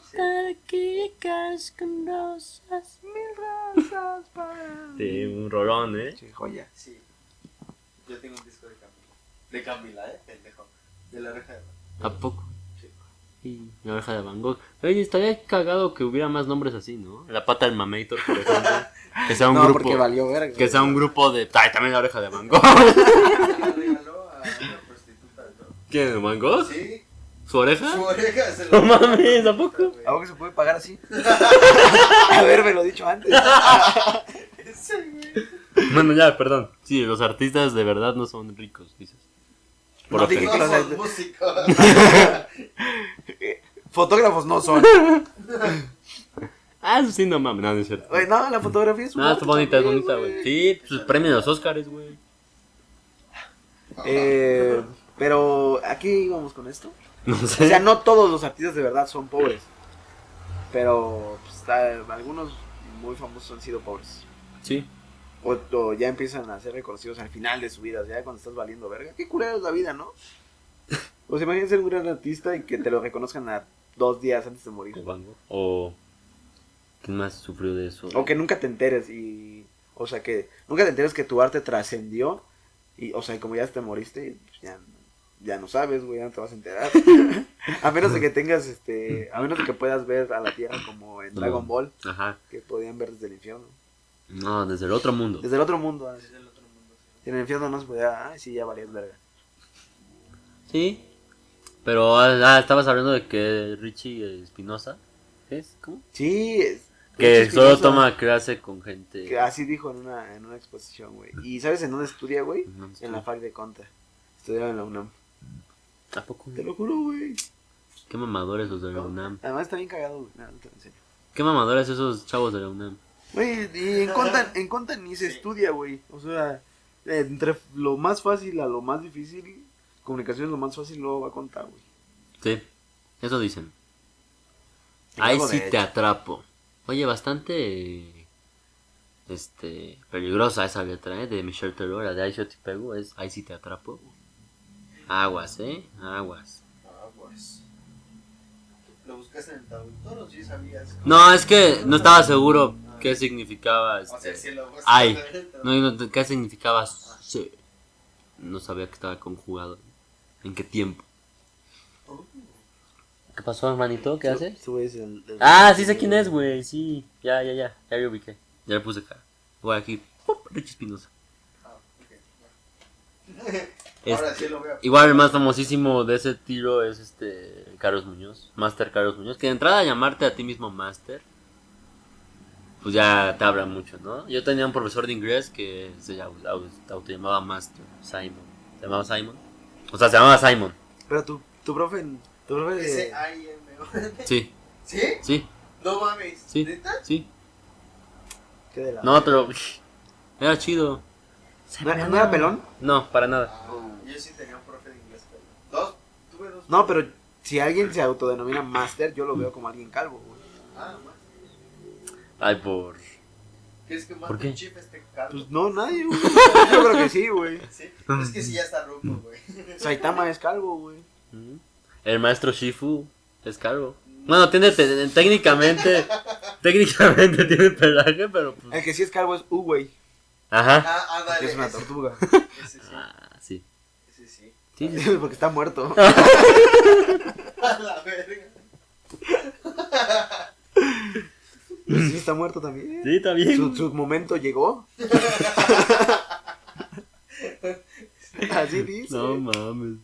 Sí, un rolón, ¿eh? Sí, joya. Sí. Yo tengo un disco de Camila. De Camila, eh, pendejo. De la oreja de ¿A poco? Sí. Y la oreja de Van Gogh. Oye, estaría cagado que hubiera más nombres así, ¿no? La pata del Mamator, por ejemplo. Que sea un No, grupo. porque valió verga. Que sea un grupo de. Ay, también la oreja de Van Gogh. La regaló a una prostituta, ¿no? ¿Quién? ¿Van Gogh? Sí. ¿Su oreja? Su oreja se la No mames, ¿a poco? ¿A poco se puede pagar así? Haberme lo dicho antes. Ese, güey. Bueno, ya, perdón. Sí, los artistas de verdad no son ricos, dices. Por No lo dije que- que No los- son músicos. Fotógrafos no son. Ah, eso sí, no mames, no, no es cierto. Güey, no, la fotografía es un No, arte está bonita, es también, bonita, güey. Sí, pues premio de los Oscars, güey. Eh, pero, ¿a qué íbamos con esto? No O sé. sea, no todos los artistas de verdad son pobres. Pero, pues, está- algunos muy famosos han sido pobres. Sí. O, o ya empiezan a ser reconocidos al final de su vida, ya cuando estás valiendo verga. Qué culera es la vida, ¿no? O sea, imagínate ser un gran artista y que te lo reconozcan a dos días antes de morir. O Van Gogh. O. ¿Quién más sufrió de eso? O que nunca te enteres y... O sea, que nunca te enteres que tu arte trascendió. Y, o sea, y como ya te moriste, pues ya, ya no sabes, güey, ya no te vas a enterar. A menos de que tengas, este... A menos de que puedas ver a la Tierra como en Dragon Ball, Ajá. que podían ver desde el infierno. No, desde el otro mundo. Desde el otro mundo. ¿eh? Es del otro mundo. Sí. en el infierno no se podía, ay, sí, ya valías verga. Sí. Pero ah, estabas hablando de que Richie Espinosa, ¿es? ¿Cómo? Sí, es, Que Richie solo Espinosa, toma clase con gente. que así dijo en una, en una exposición, güey. ¿Y sabes en dónde estudia, güey? No, no En la estudia. Fac de Conta. Estudiaba en la UNAM. ¿A poco? Te lo juro, güey. Qué mamadores los de la UNAM. Además está bien cagado, güey. No, no te lo enseño. Qué mamadores esos chavos de la UNAM. Güey, y en Conta, en Conta ni se Sí. estudia, güey. O sea, entre lo más fácil a lo más difícil, comunicación es lo más fácil, luego va a contar, güey. Sí, eso dicen. Y Ahí luego, sí de te hecho, atrapo. Oye, bastante. Este. Peligrosa esa letra, ¿eh? De Michelle Teló, la de Ahí sí te pego. Es Ahí sí te atrapo. Aguas, ¿eh? Aguas. Ah, pues. ¿Lo buscaste en el traductor o sí sabías? No, es que no estaba seguro qué significaba. O sea, Este. sí lo buscaste Ay. en el traductor. No, no, ¿qué significaba? Sí. No sabía que estaba conjugado. ¿En qué tiempo? ¿Qué pasó, hermanito? ¿Qué haces? Tú ves el- el- Ah, sí sé quién es, güey. Sí, ya, ya, ya. Ya lo ubiqué. Ya le puse cara. Voy aquí. ¡Pup! Richie Espinosa. Ah, ok. Es- Ahora sí lo veo. Igual el más famosísimo de ese tiro es este Carlos Muñoz. Master Carlos Muñoz. Que de entrada llamarte a ti mismo Master, pues ya te habla mucho, ¿no? Yo tenía un profesor de inglés que se au- au- auto llamaba Master. Simon. ¿Se llamaba Simon? O sea, se llamaba Simon. Pero tu, tu profe, tu profe Ese de... I M O. Sí, ¿Sí? sí, No mames. sí, ¿Neta? sí. ¿Qué de la... No, pero era chido. ¿No, ¿no era pelón? No, para nada. Ah, yo sí tenía un profe de inglés. Pero... Dos. Tuve dos. No, pero si alguien se autodenomina Master, yo lo veo como alguien calvo, güey. Ah, más. Ay, por... ¿Quieres que ¿Por mate qué? un chip este carro? Pues no, nadie, güey. Yo creo que sí, güey. Sí. Es que sí ya está rojo, güey. Saitama es calvo, güey. Ujú. El maestro Shifu es calvo. Bueno, tiene te- técnicamente, técnicamente tiene pelaje, pero pues... El que sí es calvo es U, güey. Ajá. Ah, ah, dale. Que es una ese- tortuga. Ese sí. Ah, sí. Ese sí. Sí, sí, sí. Porque está muerto. A la verga. Sí, está muerto también. Sí, está bien. Su, su momento llegó. Así dice. No mames.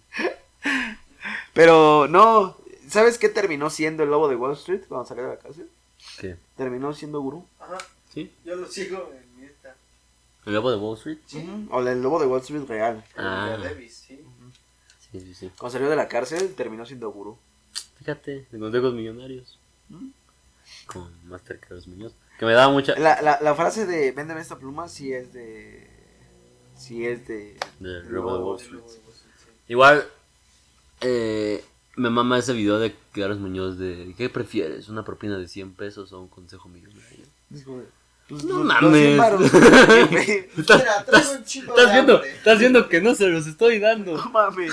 Pero no, ¿sabes qué terminó siendo el lobo de Wall Street cuando salió de la cárcel? ¿Qué? Terminó siendo gurú. Ajá. ¿Sí? Yo lo sigo en mi Insta. ¿El lobo de Wall Street? Sí. Ujú. O el lobo de Wall Street real. Ah. De Davis, sí. Sí, sí, sí. Cuando salió de la cárcel terminó siendo gurú. Fíjate, de consejos millonarios. ¿Mm? Con Master Carlos Muñoz. Que me daba mucha... La, la, la frase de véndeme esta pluma sí es de... Sí es de... De del Lobo de lobo. Wall Street. Igual, eh, me mama ese video de Carlos Muñoz de... ¿Qué prefieres? ¿Una propina de cien pesos o un consejo millonario? Dijo, pues, No los- mames. los cien varos, güey. Mira, traigo un chingo de ¿Estás viendo? hambre. ¿Estás viendo que no se los estoy dando? No mames.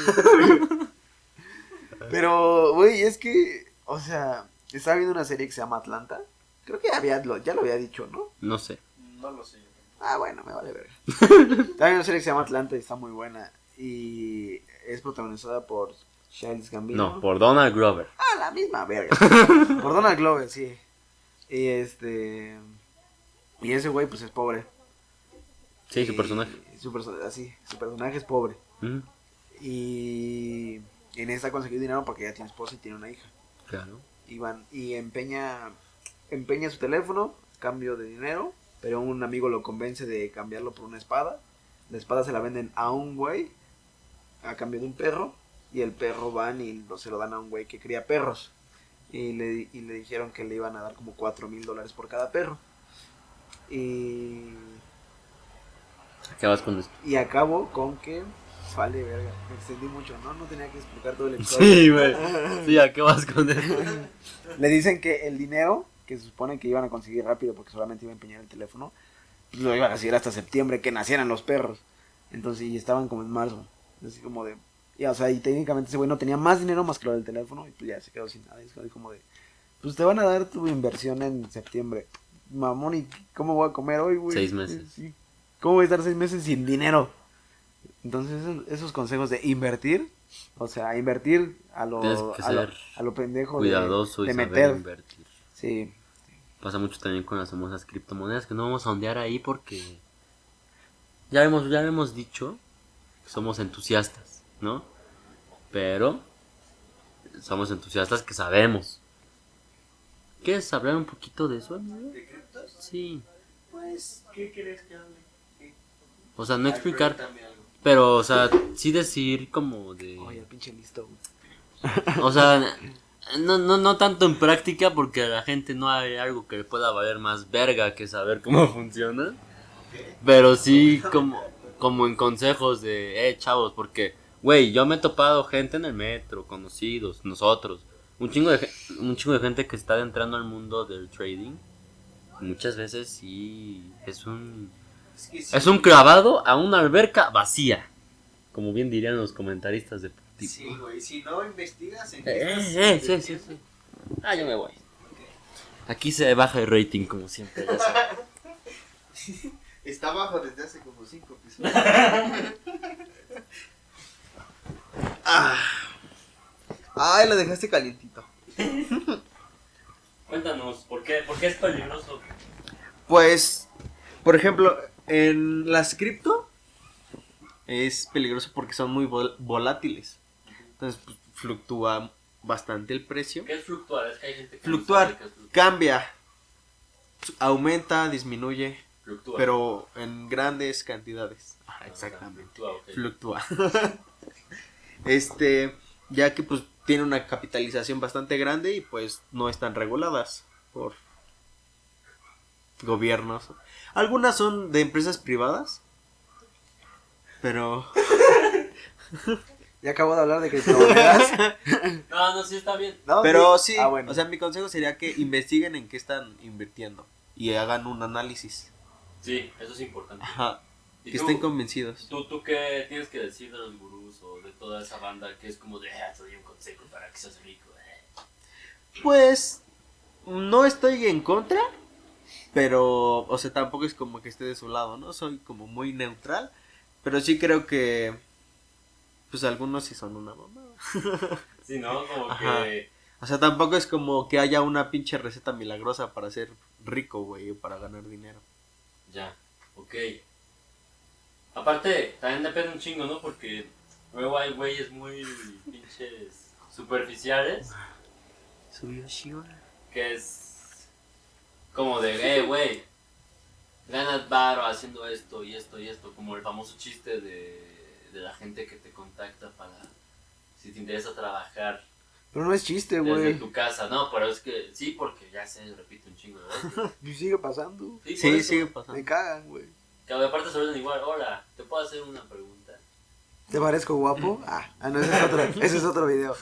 Pero, güey, es que, o sea, estaba viendo una serie que se llama Atlanta. Creo que había, lo- ya lo había dicho, ¿no? No sé. No lo sé. Ah, bueno, me vale ver. Estaba viendo una serie que se llama Atlanta y está muy buena. Y es protagonizada por Childish Gambino. No, por Donald Glover. Ah, la misma verga. Por Donald Glover, sí. Y este... Y ese güey, pues, es pobre. Sí, su Y- personaje. Su perso- así, su personaje es pobre. Ujú, Y en esta consiguió dinero porque ya tiene esposa y tiene una hija. claro. Y, van, y empeña, empeña su teléfono a cambio de dinero, pero un amigo lo convence de cambiarlo por una espada. La espada se la venden a un güey a cambio de un perro. Y el perro van y lo, se lo dan a un güey que cría perros. Y le, y le dijeron que le iban a dar como cuatro mil dólares por cada perro. Y, ¿Qué vas con esto? y acabo con que... Vale, verga, me extendí mucho, ¿no? No tenía que explicar todo el episodio. Sí, güey. Sí, ¿a qué vas con esto? Le dicen que el dinero que se supone que iban a conseguir rápido porque solamente iba a empeñar el teléfono, pues lo iban a conseguir hasta septiembre que nacieran los perros. Entonces, y estaban como en marzo. Así como de... Ya, o sea, y técnicamente ese güey no tenía más dinero más que lo del teléfono y pues ya se quedó sin nada. Y es como de... Pues te van a dar tu inversión en septiembre. Mamón, ¿y cómo voy a comer hoy, güey? Seis meses. Sí. ¿Cómo voy a estar seis meses sin dinero? Entonces, esos, esos consejos de invertir, o sea, invertir a lo, Tienes que a lo, ser a lo pendejo Cuidadoso de, de y saber meter. invertir. Sí, Pasa mucho también con las famosas criptomonedas que no vamos a ondear ahí porque ya hemos, ya hemos dicho que somos entusiastas, ¿no? Pero somos entusiastas que sabemos. ¿Quieres hablar un poquito de eso, amigo? ¿De criptos? Sí. Pues, ¿qué quieres que hable? ¿Qué? O sea, no Ay, explicar, pregúntame algo. pero, o sea, sí decir como de... Oye, el pinche listo, güey. O sea, no, no, no tanto en práctica porque a la gente no hay algo que le pueda valer más verga que saber cómo funciona. Pero sí como, como en consejos de, eh, chavos, porque, güey, yo me he topado gente en el metro, conocidos, nosotros, un chingo de, ge- un chingo de gente que está entrando al mundo del trading. Muchas veces sí es un, Es que sí, es un clavado a una alberca vacía, como bien dirían los comentaristas deportivos. Sí, güey, si no investigas en Eh, qué estás eh, eh, sí, sí, sí. Ah, yo me voy. Aquí se baja el rating como siempre, ya sabes. Está abajo desde hace como cinco episodios. Ay, lo dejaste calientito. Cuéntanos, ¿por qué, por qué es peligroso? Pues, por ejemplo, en las cripto es peligroso porque son muy vol- volátiles. Entonces, pues, fluctúa bastante el precio. ¿Qué es fluctuar? Es que hay gente que Fluctuar. no sabe qué es fluctuar. Cambia, aumenta, disminuye, Fluctúa. pero en grandes cantidades. Ajá, Ah, exactamente. fluctúa, ok. Fluctúa. Este, ya que pues tiene una capitalización bastante grande y pues no están reguladas por gobiernos. Algunas son de empresas privadas, pero Ya acabo de hablar de criptomonedas. No, no, sí está bien. ¿No? pero sí, Ah, bueno. o sea, mi consejo sería que investiguen en qué están invirtiendo y hagan un análisis. Sí, eso es importante. Ajá, ¿Y que tú, estén convencidos. tú, tú qué tienes que decir de los gurús o de toda esa banda que es como de, ah, te doy un consejo para que seas rico? eh"? Pues no estoy en contra, pero, o sea, tampoco es como que esté de su lado, ¿no? Soy como muy neutral, pero sí creo que, pues algunos sí son una mamada. Sí, ¿no? Como Ajá. que... O sea, tampoco es como que haya una pinche receta milagrosa para ser rico, güey, o para ganar dinero. Ya, ok. Aparte, también depende un chingo, ¿no? Porque luego hay güeyes muy pinches superficiales Subió Shiva. que es como de, eh, güey, ganas varo haciendo esto y esto y esto, como el famoso chiste de, de la gente que te contacta para si te interesa trabajar Pero no es chiste, desde güey. tu casa, no, pero es que sí, porque ya se repite un chingo de veces. Y sigue pasando. Sí, por Sí, eso, sigue Me pasando. cagan, güey. que aparte se ven igual, hola, ¿te puedo hacer una pregunta? ¿Te parezco guapo? Ah, ah no, ese es otro, ese es otro video.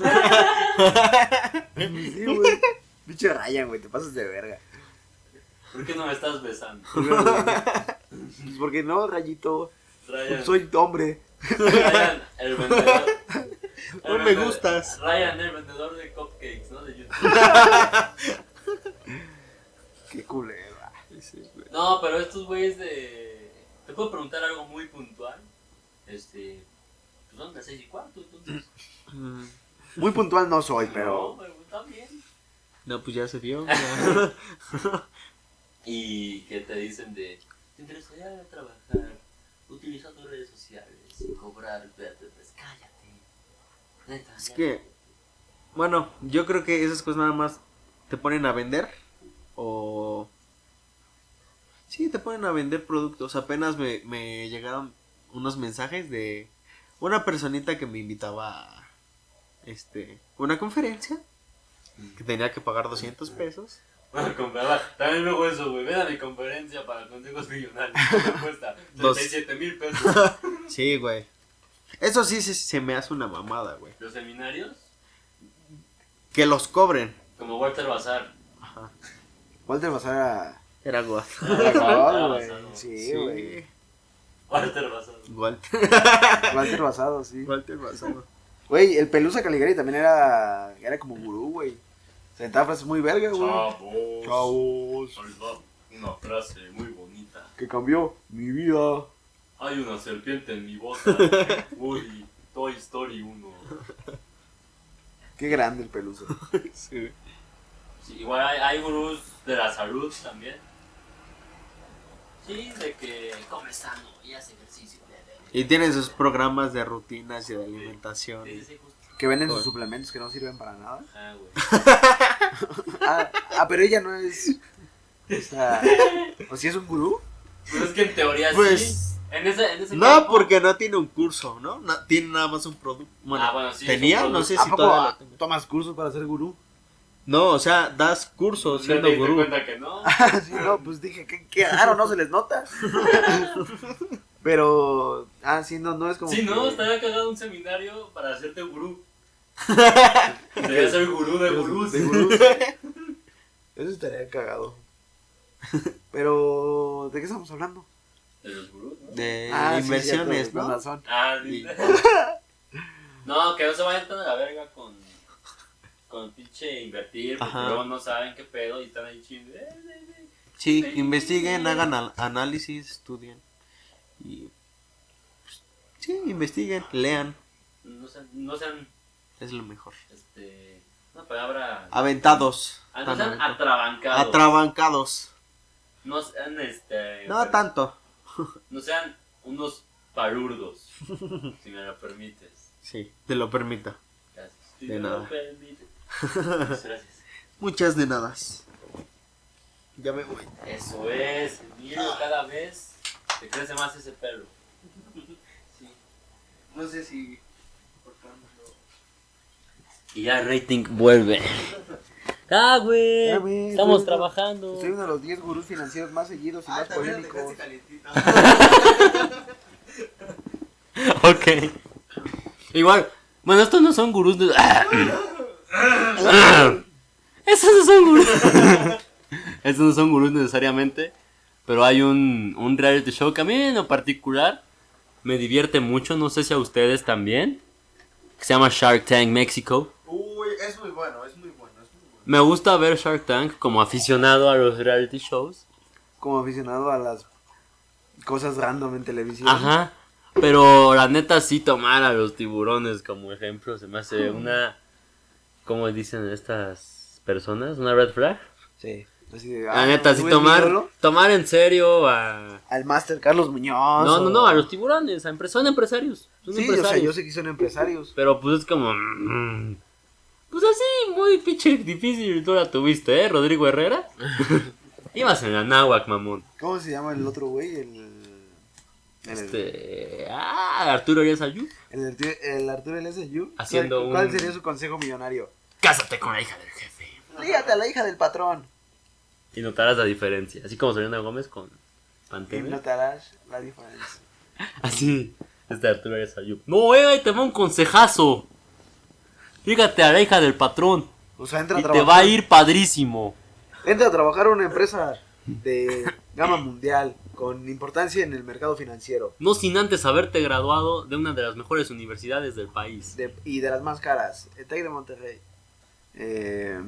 Sí, güey. Pinche Ryan, güey, te pasas de verga. ¿Por qué no me estás besando? Pues porque no, Rayito. Ryan, Soy hombre. Ryan, el vendedor. el No me vendedor- gustas. Ryan, el vendedor de cupcakes, ¿no? De YouTube. Qué culero. No, pero estos güeyes de... ¿Te puedo preguntar algo muy puntual? Este... Pues son las seis y cuarto, entonces... Mm, Muy puntual no soy, No, pero. pero está bien. No, pues ya se vio. ya. Y que te dicen de... ¿Te interesaría trabajar utilizando redes sociales y cobrar? Espérate, pues cállate. Neta, Es ya. que, bueno, yo creo que esas cosas nada más te ponen a vender o... Sí, te ponen a vender productos. Apenas me, me llegaron unos mensajes de una personita que me invitaba a este, una conferencia que tenía que pagar doscientos pesos. Bueno, compraba. También luego eso, güey. Ven a mi conferencia para consejos millonarios. ¿Cuánto cuesta? Dos. treinta y siete mil pesos. Sí, güey. Eso sí se, se me hace una mamada, güey. Los seminarios, Que los cobren. como Walter Bazar. Ajá. Walter Bazar Era guay. era. Ah, güey. basado. Sí, güey. Walter Bazar. Walter. Walter Basado, sí. Walter Basado. Güey, el Pelusa Caligari también era. Era como gurú, güey. Se aventaba frases muy verga, güey. Chavos. Chavos. Ahí va una frase muy bonita. Que cambió mi vida. Hay una serpiente en mi bota. Uy, Toy Story uno. Qué grande el Pelusa. Sí, de que come sano y hace ejercicio. Y tienen sus programas de rutinas y de alimentación. Sí, sí, justo. Que venden sus Bueno. suplementos que no sirven para nada. Ajá, güey. Ah, ah, pero ella no es. O sea, ¿o si es un gurú? Pues es que en teoría Pues, sí. En ese, en ese No, campo- porque no tiene un curso, ¿no? No, tiene nada más un producto. Bueno, Ah, bueno, sí, es tenía, un no sé ¿A si poco todavía ah, lo tenga. tomas cursos para ser gurú? No, o sea, das cursos ¿No siendo te diste gurú. cuenta que no? Sí, no, pues dije, qué, qué raro, no se les nota. Pero, ah, sí, no, no es como. Sí, que- no, estaría cagado un seminario para hacerte gurú. Debería ser gurú de gurús. De gurús. Eso estaría cagado. Pero, ¿de qué estamos hablando? De los gurús, ¿no? De Ah, sí, inversiones, cierto, con ¿no? razón. Ah, Y- no, que no se vayan tan a la verga con, con pinche invertir, porque Ajá. luego no saben qué pedo y están ahí chingando. Eh, eh, eh. Sí, investiguen, hagan al- análisis, estudien. Y. pues, sí, investiguen, lean. No sean, no sean, Es lo mejor. este, una palabra... Aventados. Ah, no tan sean aventados. atrabancados. Atrabancados. No sean, este... No tanto. No sean unos parurdos, si me lo permites. Sí, te lo permito. Gracias. Si De me nada. lo permites. Muchas gracias. Muchas de nadas. Ya me voy. Eso es, Emilio, cada vez te crece más ese pelo. Sí. No sé si. Y ya el rating vuelve. Ah, güey. Ya, güey, Estamos estoy- trabajando. Soy uno de los diez gurús financieros más seguidos y más polémicos. Ok. Igual, bueno, estos no son gurús de... Estos no son gurús. Estos no son gurús necesariamente. Pero hay un, un reality show que a mí en lo particular me divierte mucho. No sé si a ustedes también. Que se llama Shark Tank México. Uy, es muy bueno, es muy bueno, es muy bueno. Me gusta ver Shark Tank como aficionado a los reality shows. Como aficionado a las cosas random en televisión. Ajá. Pero la neta sí tomar a los tiburones como ejemplo se me hace una... ¿Cómo dicen estas personas? ¿Una red flag? Sí. Así de, La ah, neta sí ¿tú ves mi tomar, ídolo? tomar en serio a... Al máster Carlos Muñoz. No, no, o- no, a los tiburones, a empre- son empresarios. Son Sí, o empresarios. sea, yo sé que son empresarios. Pero pues es como... mm, pues así, muy pinche difícil tú la tuviste, ¿eh? Rodrigo Herrera. Ibas en la náhuac, mamón. ¿Cómo se llama el otro güey? El... El, Este... Ah, Arturo Arias Ayú. el, el, el Arturo L S U. Haciendo ¿Cuál, ¿Cuál un- sería su consejo millonario? Cásate con la hija del jefe. Lígate a la hija del patrón. Y notarás la diferencia. Así como Selena Gómez con Y Pantene. notarás la diferencia. Así. Este Arturo Arias Ayú. No, eh, ahí te va un consejazo. Fíjate a la hija del patrón. O sea, entra a Y te trabajar. va a ir padrísimo. Entra a trabajar a una empresa de gama mundial con importancia en el mercado financiero No sin antes haberte graduado de una de las mejores universidades del país. de- y de las más caras, el Tec de Monterrey. Eh,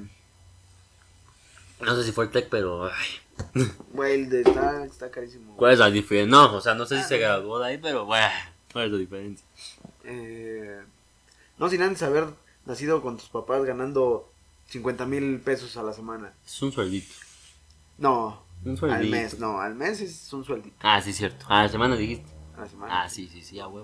No sé si fue el Tec, pero... ay, güey, el de está, está carísimo. ¿cuál es la diferencia? No, o sea, no sé si se graduó de ahí, pero bueno, ¿cuál es la diferencia? Eh, no sin antes haber nacido con tus papás ganando cincuenta mil pesos a la semana. Es un sueldito. No, Un al sueldito. mes, no, al mes es un sueldito. Ah, sí, cierto. Ah, la semana dijiste. A la semana. Ah, sí, sí, sí, a huevo.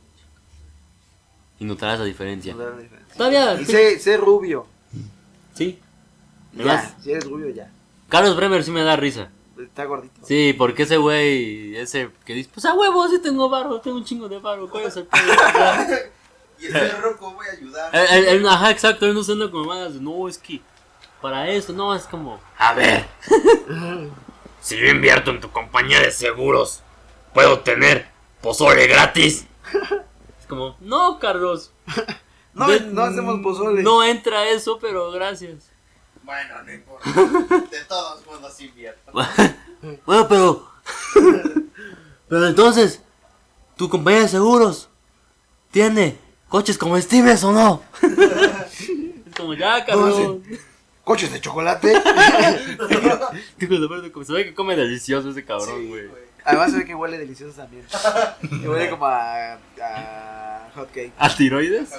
Y notarás la diferencia. No da la diferencia. Todavía... Y sé, sé rubio. Sí. Ya, Además- si eres rubio ya. Carlos Bremer sí me da risa. Está gordito. Sí, porque ese güey, ese que dice, pues a huevo, sí tengo barro, tengo un chingo de barro, ¿cuál es el pedo? Y estoy roco, voy a ayudar. Él- él- él- ajá, exacto, él no se anda con mamadas de, no, es que para esto, no, es como, a ver, si yo invierto en tu compañía de seguros, ¿puedo tener pozole gratis? Es como, no, Carlos. No, de- no hacemos pozole. No entra eso, pero gracias. Bueno, no importa. De todos modos invierto. Bueno, pero... Pero entonces, ¿tu compañía de seguros tiene coches comestibles o no? Es como, ya, Carlos. Coches de chocolate. Digo, de verdad, como se ve que come delicioso ese cabrón, Sí, güey. güey. Además se ve que huele delicioso también. Que huele como a, a hot cake. ¿A tiroides?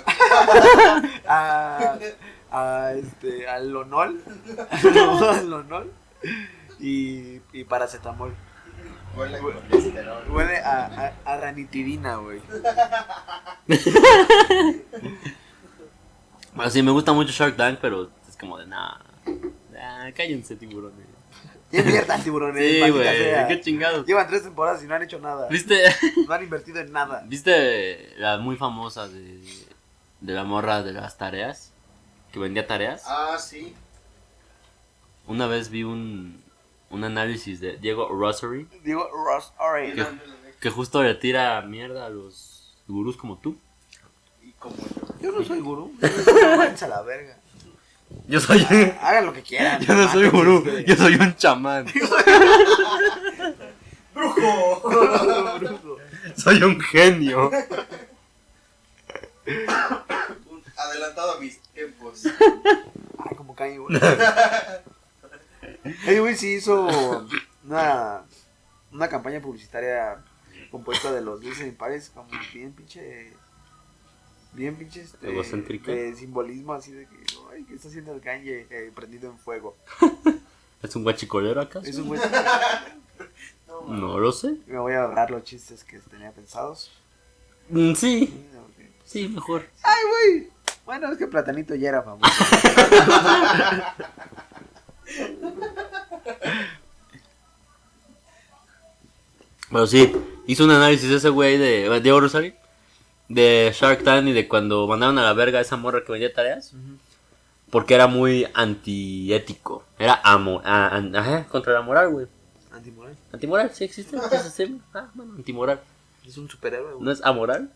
A, a este, al lonol. Al lonol. Y, y paracetamol. Huele a colesterol. Huele a, a, a ranitidina, güey. Bueno, sí, me gusta mucho Shark Tank, pero es como de nada. Nah, cállense, tiburones. Ya inviertan, tiburones. Sí, maldita güey, sea. qué chingados. Llevan tres temporadas y no han hecho nada. ¿Viste? No han invertido en nada. ¿Viste la muy famosa de, de la morra de las tareas? Que vendía tareas. Ah, sí. Una vez vi un, un análisis de Diego Rosary, Digo, Ross Orange. ¿Qué? que justo le tira mierda a los gurús como tú. Y como yo. Yo no soy gurú. Váyanse a la verga. Yo soy... Hagan lo que quieran. Yo no soy Mátense gurú, ustedes. yo soy un chamán. ¡Brujo! Brujo. Soy un genio. Un adelantado a mis tiempos. Ay, como Kanye, güey. Ey, güey, sí hizo una, una campaña publicitaria compuesta de los dioses impares, como bien pinche. Bien pinche. Este, Egocéntrica. de simbolismo así de que. Ay, ¿qué está haciendo el Kanye eh, prendido en fuego? ¿Es un guachicolero acaso? Es un güey. No, man. No lo sé. Me voy a ahorrar los chistes que tenía pensados. Mm, sí, Sí, porque- sí, mejor. Ay, güey. Bueno, es que Platanito ya era famoso. Pero sí, hizo un análisis ese güey de Diego Rosario, de Shark Tank y de cuando mandaron a la verga a esa morra que vendía tareas. Porque era muy antiético. Era amo, a- an- ajá, contra la moral, güey. Antimoral. Antimoral, sí existe. Entonces, sí, ah, bueno, antimoral. Es un superhéroe, güey. ¿No es amoral?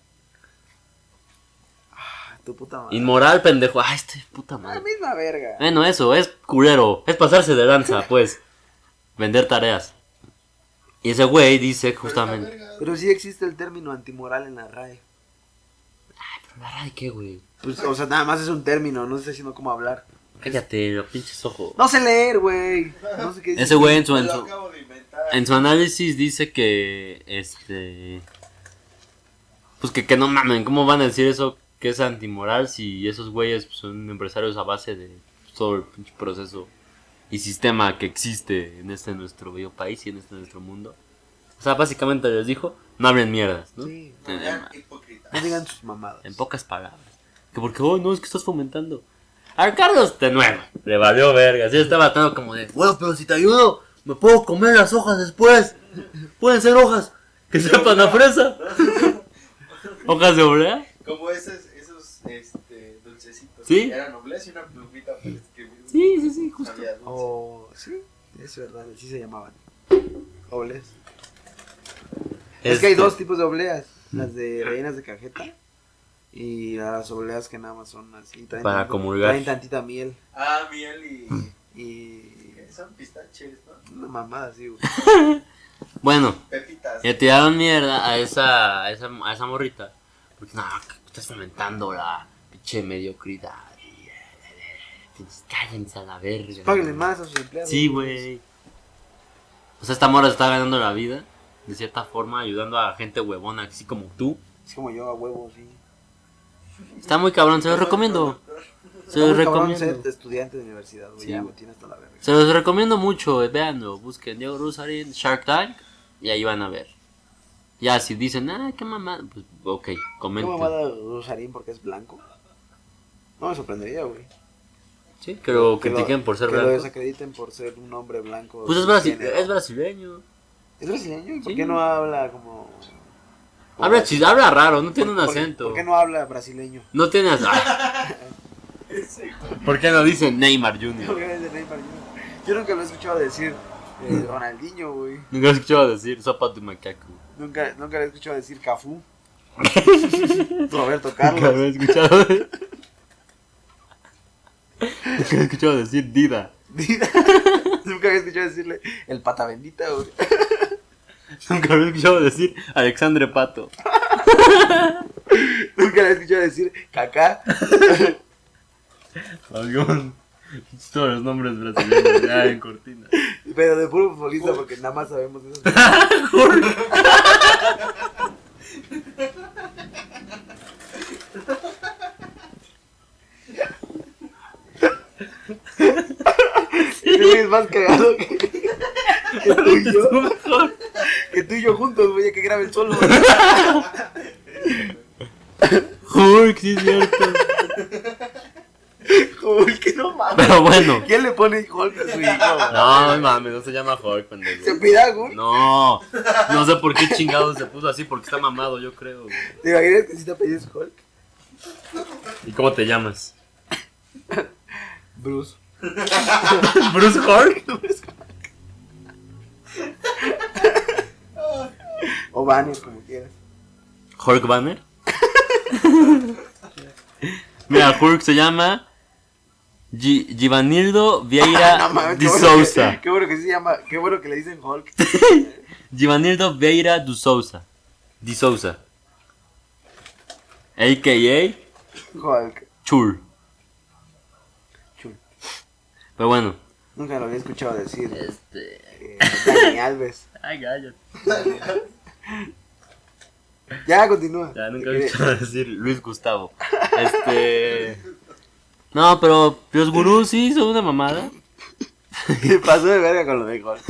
Ah, tu puta madre. Inmoral, pendejo. Ah, este puta La madre. misma verga. Bueno, eso, es culero. Es pasarse de lanza, pues. Vender tareas. Y ese güey dice justamente. Pero sí existe el término antimoral en la R A E. ¿La RAE qué, güey? Pues, o sea, nada más es un término, no sé diciendo cómo hablar. Cállate, los pinches ojos. No sé leer, güey. No sé qué dice. Ese güey en su, Me en lo su, acabo de inventar. en su análisis dice que, este... Pues que, que no mamen, ¿cómo van a decir eso que es antimoral si esos güeyes pues, son empresarios a base de todo el pinche proceso y sistema que existe en este nuestro bello país y en este nuestro mundo? O sea, básicamente les dijo, no hablen mierdas, ¿no? Sí. No sean hipócritas. No digan sus mamadas. En pocas palabras. Que porque, oh, no, es que estás fomentando. A Carlos, de nuevo, le valió verga. Sí, estaba todo como de, bueno, pero si te ayudo, me puedo comer las hojas después. Pueden ser hojas que sepan a fresa. Hojas de oblea. Como esos, esos este, dulcecitos. Sí. que Eran nobles y una plumita para escribir. Sí, sí, sí, justo. Sabía dulce. O, sí, es verdad, sí se llamaban. Obleas. Es que hay dos tipos de obleas. Las de rellenas de cajeta. Y las obleas que nada más son así. Traen Para tanto- comulgar. Traen tantita miel. Ah, miel y. Y. ¿Qué son pistaches, no? Una mamada así, güey. Bueno, Pepitas. le tiraron mierda a esa, a esa, a esa morrita. Porque, no, que estás fomentando la pinche mediocridad. Pinches, cállense a la verga. Páguenle más a sus empleados. Sí, güey. O sea, esta morra se está ganando la vida, de cierta forma, ayudando a gente huevona, así como tú. Es como yo a huevo, sí. Está muy cabrón, se los recomiendo. Se Está los muy cabrón recomiendo. ser estudiante de universidad, güey. Sí, Ya me güey. tiene hasta la verga. Se los recomiendo mucho, eh, véanlo, busquen Diego Rusarín, Shark Tank, y ahí van a ver. Ya, si dicen, ah, qué mamá, pues, ok, ¿Qué comenten. mamada Rosarín porque es blanco? No me sorprendería, güey. Sí, que lo Que critiquen por ser que lo blanco. desacrediten por ser un hombre blanco. Pues es, sin brasi- género. es brasileño. ¿Es brasileño? ¿Y por Sí. qué no habla como... como Habla, brasi- chis- habla raro, no tiene un por- acento. ¿Por qué no habla brasileño? No tiene acento. ¿Por qué no dice Neymar ¿Por junior? qué no dice Neymar Junior? Yo nunca lo he escuchado decir eh, Ronaldinho, güey. Nunca he escuchado decir sopa de macaco. Nunca, nunca lo he escuchado decir Cafú. Roberto Nunca Carlos. he escuchado. Nunca he escuchado decir Dida. Dida. Nunca había escuchado decirle el pata bendita, güey. Nunca había escuchado decir Alexandre Pato. Nunca había escuchado decir Kaká. Algún. Todos los nombres brasileños ya en cortina. Pero de puro futbolista porque nada más sabemos eso. Ese güey es más cagado que, que tú y yo. Que que tú y yo juntos, güey, que graben solo. Hulk, sí es cierto. Hulk, no mames. Pero bueno. ¿Quién le pone Hulk a su hijo? No, mames, no se llama Hulk, pendejo. ¿Se pida Hulk? No, no sé por qué chingados se puso así, porque está mamado, yo creo, güey. ¿Te imaginas que si te apellidas Hulk? ¿Y cómo te llamas? Bruce. ¿Bruce Hulk? O Banner, como quieras. ¿Hulk Banner? Mira, Hulk se llama Gi- Givanildo Vieira No mames, de qué bueno que- Souza. Qué bueno que se llama, qué bueno que le dicen Hulk. Givanildo Vieira de Souza. De Souza. A K A Hulk. Chul. Chul. Pero bueno. Nunca lo había escuchado decir. Este. Eh, Dani Alves. Ay, gallo. Ya, continúa. Ya nunca ¿Qué he quería? escuchado decir Luis Gustavo. Este. No, pero los gurús sí son una mamada. ¿Qué pasó de verga con lo de Hulk?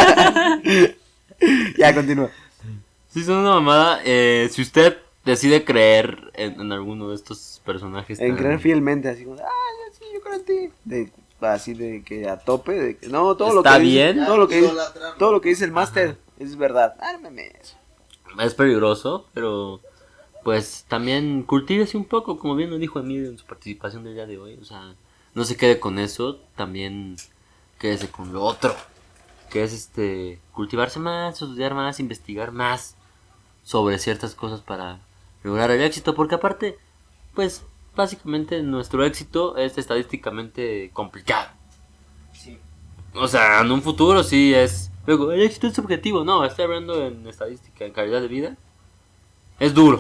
Ya, continúa. Sí son una mamada. Eh, si usted decide creer en, en alguno de estos personajes. En tan- creer fielmente, así como, ah, sí, yo creo en ti. De, así de que a tope, de que no, todo lo Está que dice- bien. todo lo que dice, Idolatrarlo. todo lo que dice el máster es verdad. Ah, no mames. Es peligroso, pero pues también cultívese un poco, como bien lo dijo Emilio en su participación del día de hoy. O sea, no se quede con eso, también quédese con lo otro, que es este cultivarse más, estudiar más, investigar más sobre ciertas cosas para lograr el éxito, porque aparte, pues básicamente nuestro éxito es estadísticamente complicado. Sí. O sea, en un futuro sí es... Luego, el éxito es subjetivo. No, estoy hablando en estadística, en calidad de vida. Es duro.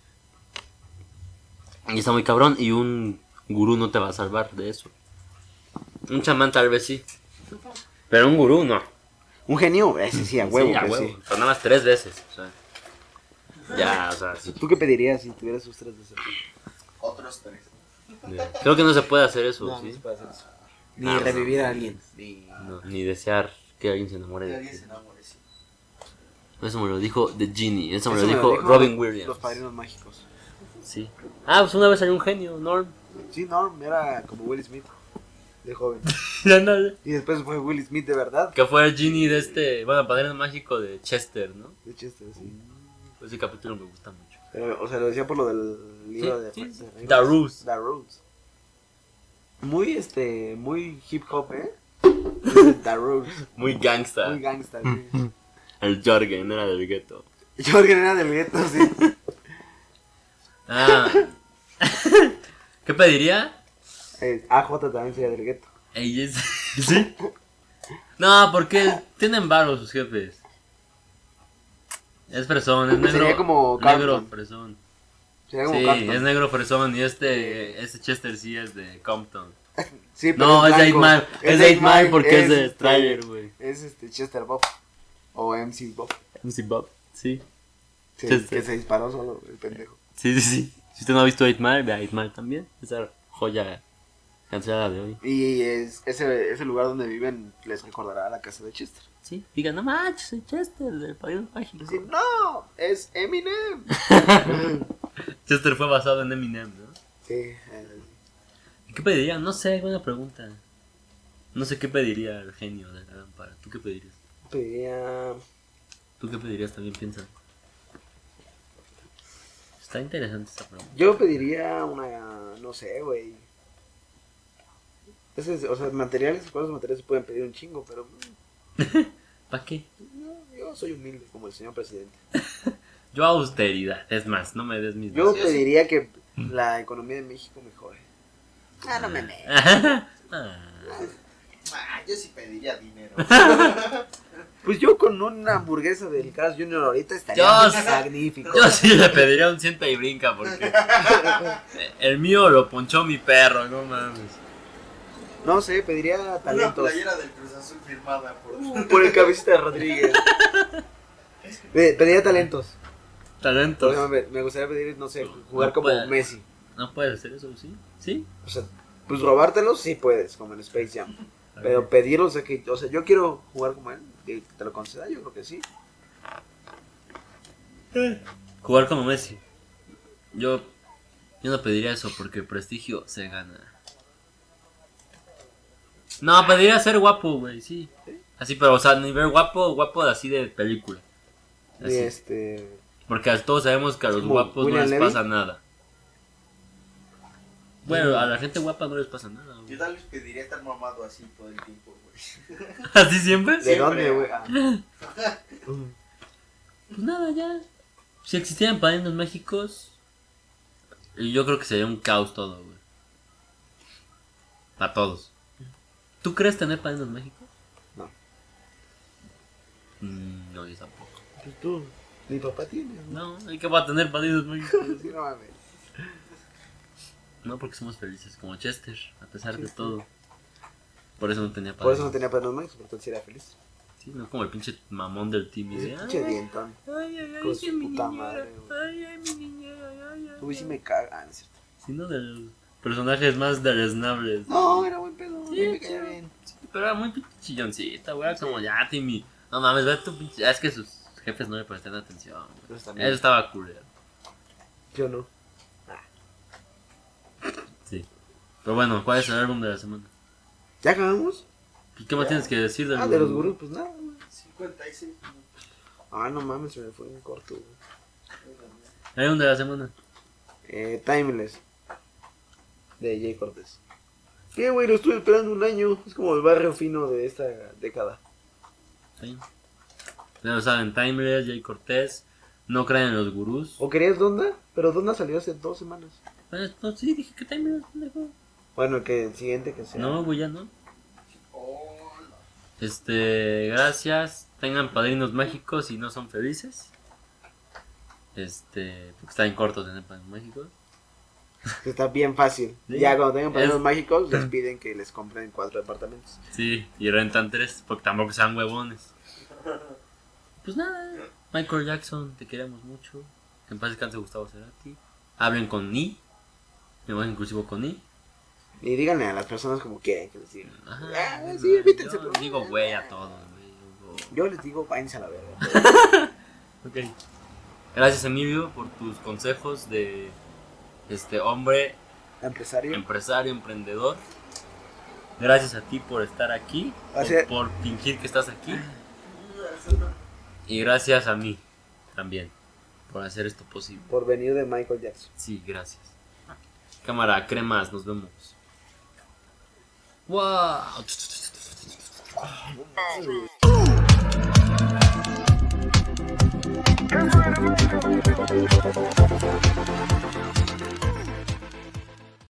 Y está muy cabrón. Y un gurú no te va a salvar de eso. Un chamán tal vez sí. Pero un gurú no. Un genio, ese sí, a huevo. Sí, a que huevo. sí. Pero nada más tres veces. O sea, ya, o sea, sí. ¿Tú qué pedirías si tuvieras sus tres deseos? Otros tres. Creo que no se puede hacer eso, No, ¿sí? no se puede hacer eso. Ni No, revivir a alguien. Ni... No, ni desear que alguien se enamore Que de alguien ti. se enamore, sí. Eso me lo dijo The Genie. Eso, me Eso lo me dijo Robin Williams. Los padrinos mágicos. Sí. Ah, pues una vez salió un genio, Norm. Sí, Norm era como Will Smith, de joven. Ya nada. Y después fue Will Smith de verdad. Que fue el genie de este, bueno, padrino mágico de Chester, ¿no? De chiste, sí. Ese capítulo me gusta mucho. Pero, o sea, lo decía por lo del libro Sí, de... sí. de- The Roots. The Roots. Muy, este, muy hip hop, ¿eh? The Roots. Muy gangsta. Muy gangsta, sí. El Jorgen era del gueto. Jorgen era del gueto, sí. Ah. ¿Qué pediría? Eh, A J también sería del gueto. Ella es... ¿Sí? No, porque tienen varos sus jefes. Es fresón, es negro. Sería como negro Carlton. fresón. Sería como Sí, Carlton. es negro fresón y este, este Chester sí es de Compton. Sí, pero No, es de eight blanco. Mile. Es de eight Mile porque es de este, Trailer, güey. Es este Chester Bob. O M C Bob. M C Bob, sí. Sí, Chester. que se disparó solo, el pendejo. Sí, sí, sí. Si usted no ha visto eight Mile, vea eight Mile también. Esa joya cancelada de hoy. Y es, ese, ese lugar donde viven les recordará a la casa de Chester. Sí, digan, no manches, soy Chester del Padrino Mágico. Decir, no, es Eminem. Chester fue basado en Eminem, ¿no? Sí, eh, ¿Qué pediría? No sé, buena pregunta. No sé qué pediría el genio de la lámpara. ¿Tú qué pedirías? pediría... ¿Tú qué pedirías? También piensa. Está interesante esta pregunta. Yo pediría una... no sé, güey. Ese es- o sea, materiales, cosas materiales se pueden pedir un chingo, pero... mm, ¿Para qué? no, yo soy humilde como el señor presidente. Yo austeridad. Es más, no me des mis Yo sí, sí. pediría que la economía de México mejore. Ah, no me me. Ah. Ah, yo sí pediría dinero. Pues yo con una hamburguesa del Carl's junior ahorita estaría Yo- magnífico. Yo sí le pediría un sienta y brinca porque el mío lo ponchó mi perro, no mames. No sé, pediría Una talentos. playera del Cruz Azul firmada por... Uh, por el cabecita de Rodríguez. Pe- Pediría talentos. Por Talentos. ejemplo, me, me gustaría pedir, no sé, jugar No como puede. Messi. No puedes hacer eso, ¿sí? ¿Sí? O sea, pues robártelos sí puedes, como en Space Jam. Pero pedirlos, o sea, que, o sea, yo quiero jugar como él, que te lo conceda, yo creo que sí. Jugar como Messi. Yo, yo no pediría eso porque prestigio se gana. No, pediría ser guapo, güey, sí. Así, pero, o sea, nivel guapo, guapo así de película. Y Así. este. Porque todos sabemos que a los ¿Como guapos no William les Levy? pasa nada. Bueno, a la gente guapa no les pasa nada, güey. Yo tal vez pediría estar mamado así todo el tiempo, güey. ¿Así siempre? ¿De Siempre. dónde, güey? Ah. Pues nada, ya. Si existieran padrinos mágicos, yo creo que sería un caos todo, güey. Para todos. ¿Tú crees tener padrinos mágicos? No. Mm, no, yo tampoco. Pues tú, mi papá tiene. ¿no? No, hay que va a tener padrinos mágicos. Sí, no mames. No, porque somos felices, como Chester, a pesar de todo. Por eso no tenía padrinos. Por eso no tenía padrinos mágicos, porque entonces era feliz. Sí, no como el pinche mamón del team. Y Ese de, pinche ay, dientón. ay, ay, ay, Con que su mi puta niñera, madre, güey. ay, ay, mi niñera, ay, ay. Uy, sí me caga. Ah, no es cierto. Sí, no, de los personajes más deleznables. No, era buen pedo. Sí, Sí, me caía sí. bien. Sí, pero era muy pinche chilloncita, güey. Era como ya, Timmy. No mames, ve tu pinche. Es que sus jefes no le prestan atención, güey. Pues también. Eso estaba culero. Yo no. Sí. Pero bueno, ¿cuál es el álbum de la semana? ¿Ya acabamos? Pues, ¿qué más tienes que decir del Ah, de los gurús, pues nada, güey. cincuenta y seis minutos. Ah, no mames, se me fue un corto, güey. El álbum de la semana. Eh, Timeless. De Jay Cortés. ¿Qué, güey? Lo estuve esperando un año. Es como el barrio fino de esta década. Sí. Ya lo saben, Timeless, Jay Cortés. No crean en los gurús. ¿O querías Donda? Pero Donda salió hace dos semanas. Bueno, no, sí, dije que Timeless, pendejo. Bueno, que el siguiente que sea. No, güey, ya no. Oh, no. Este, gracias. Tengan padrinos mágicos y no son felices. Este, porque están cortos en el padrinos mágicos. Está bien fácil. Sí. Ya cuando tengan padrinos Es- mágicos, les piden que les compren cuatro departamentos. Sí, y rentan tres, porque tampoco sean huevones. Pues nada, Michael Jackson, te queremos mucho. Que en paz descanse Gustavo Cerati. Hablen con Ni, lenguaje inclusivo con Ni. Y díganle a las personas como quieren que les digan. Ajá, Ah, no, sí, evítense, yo pero- digo güey a todos, güey. digo- Yo les digo, váyanse a la verga. Ok. Gracias, Emilio, por tus consejos de este hombre, Empresario. empresario, emprendedor. Gracias a ti por estar aquí, Gracias. por, por fingir que estás aquí. Y gracias a mí también por hacer esto posible. Por venir de Michael Jackson. Sí, gracias. Cámara, cremas, nos vemos. ¡Wow! Come on,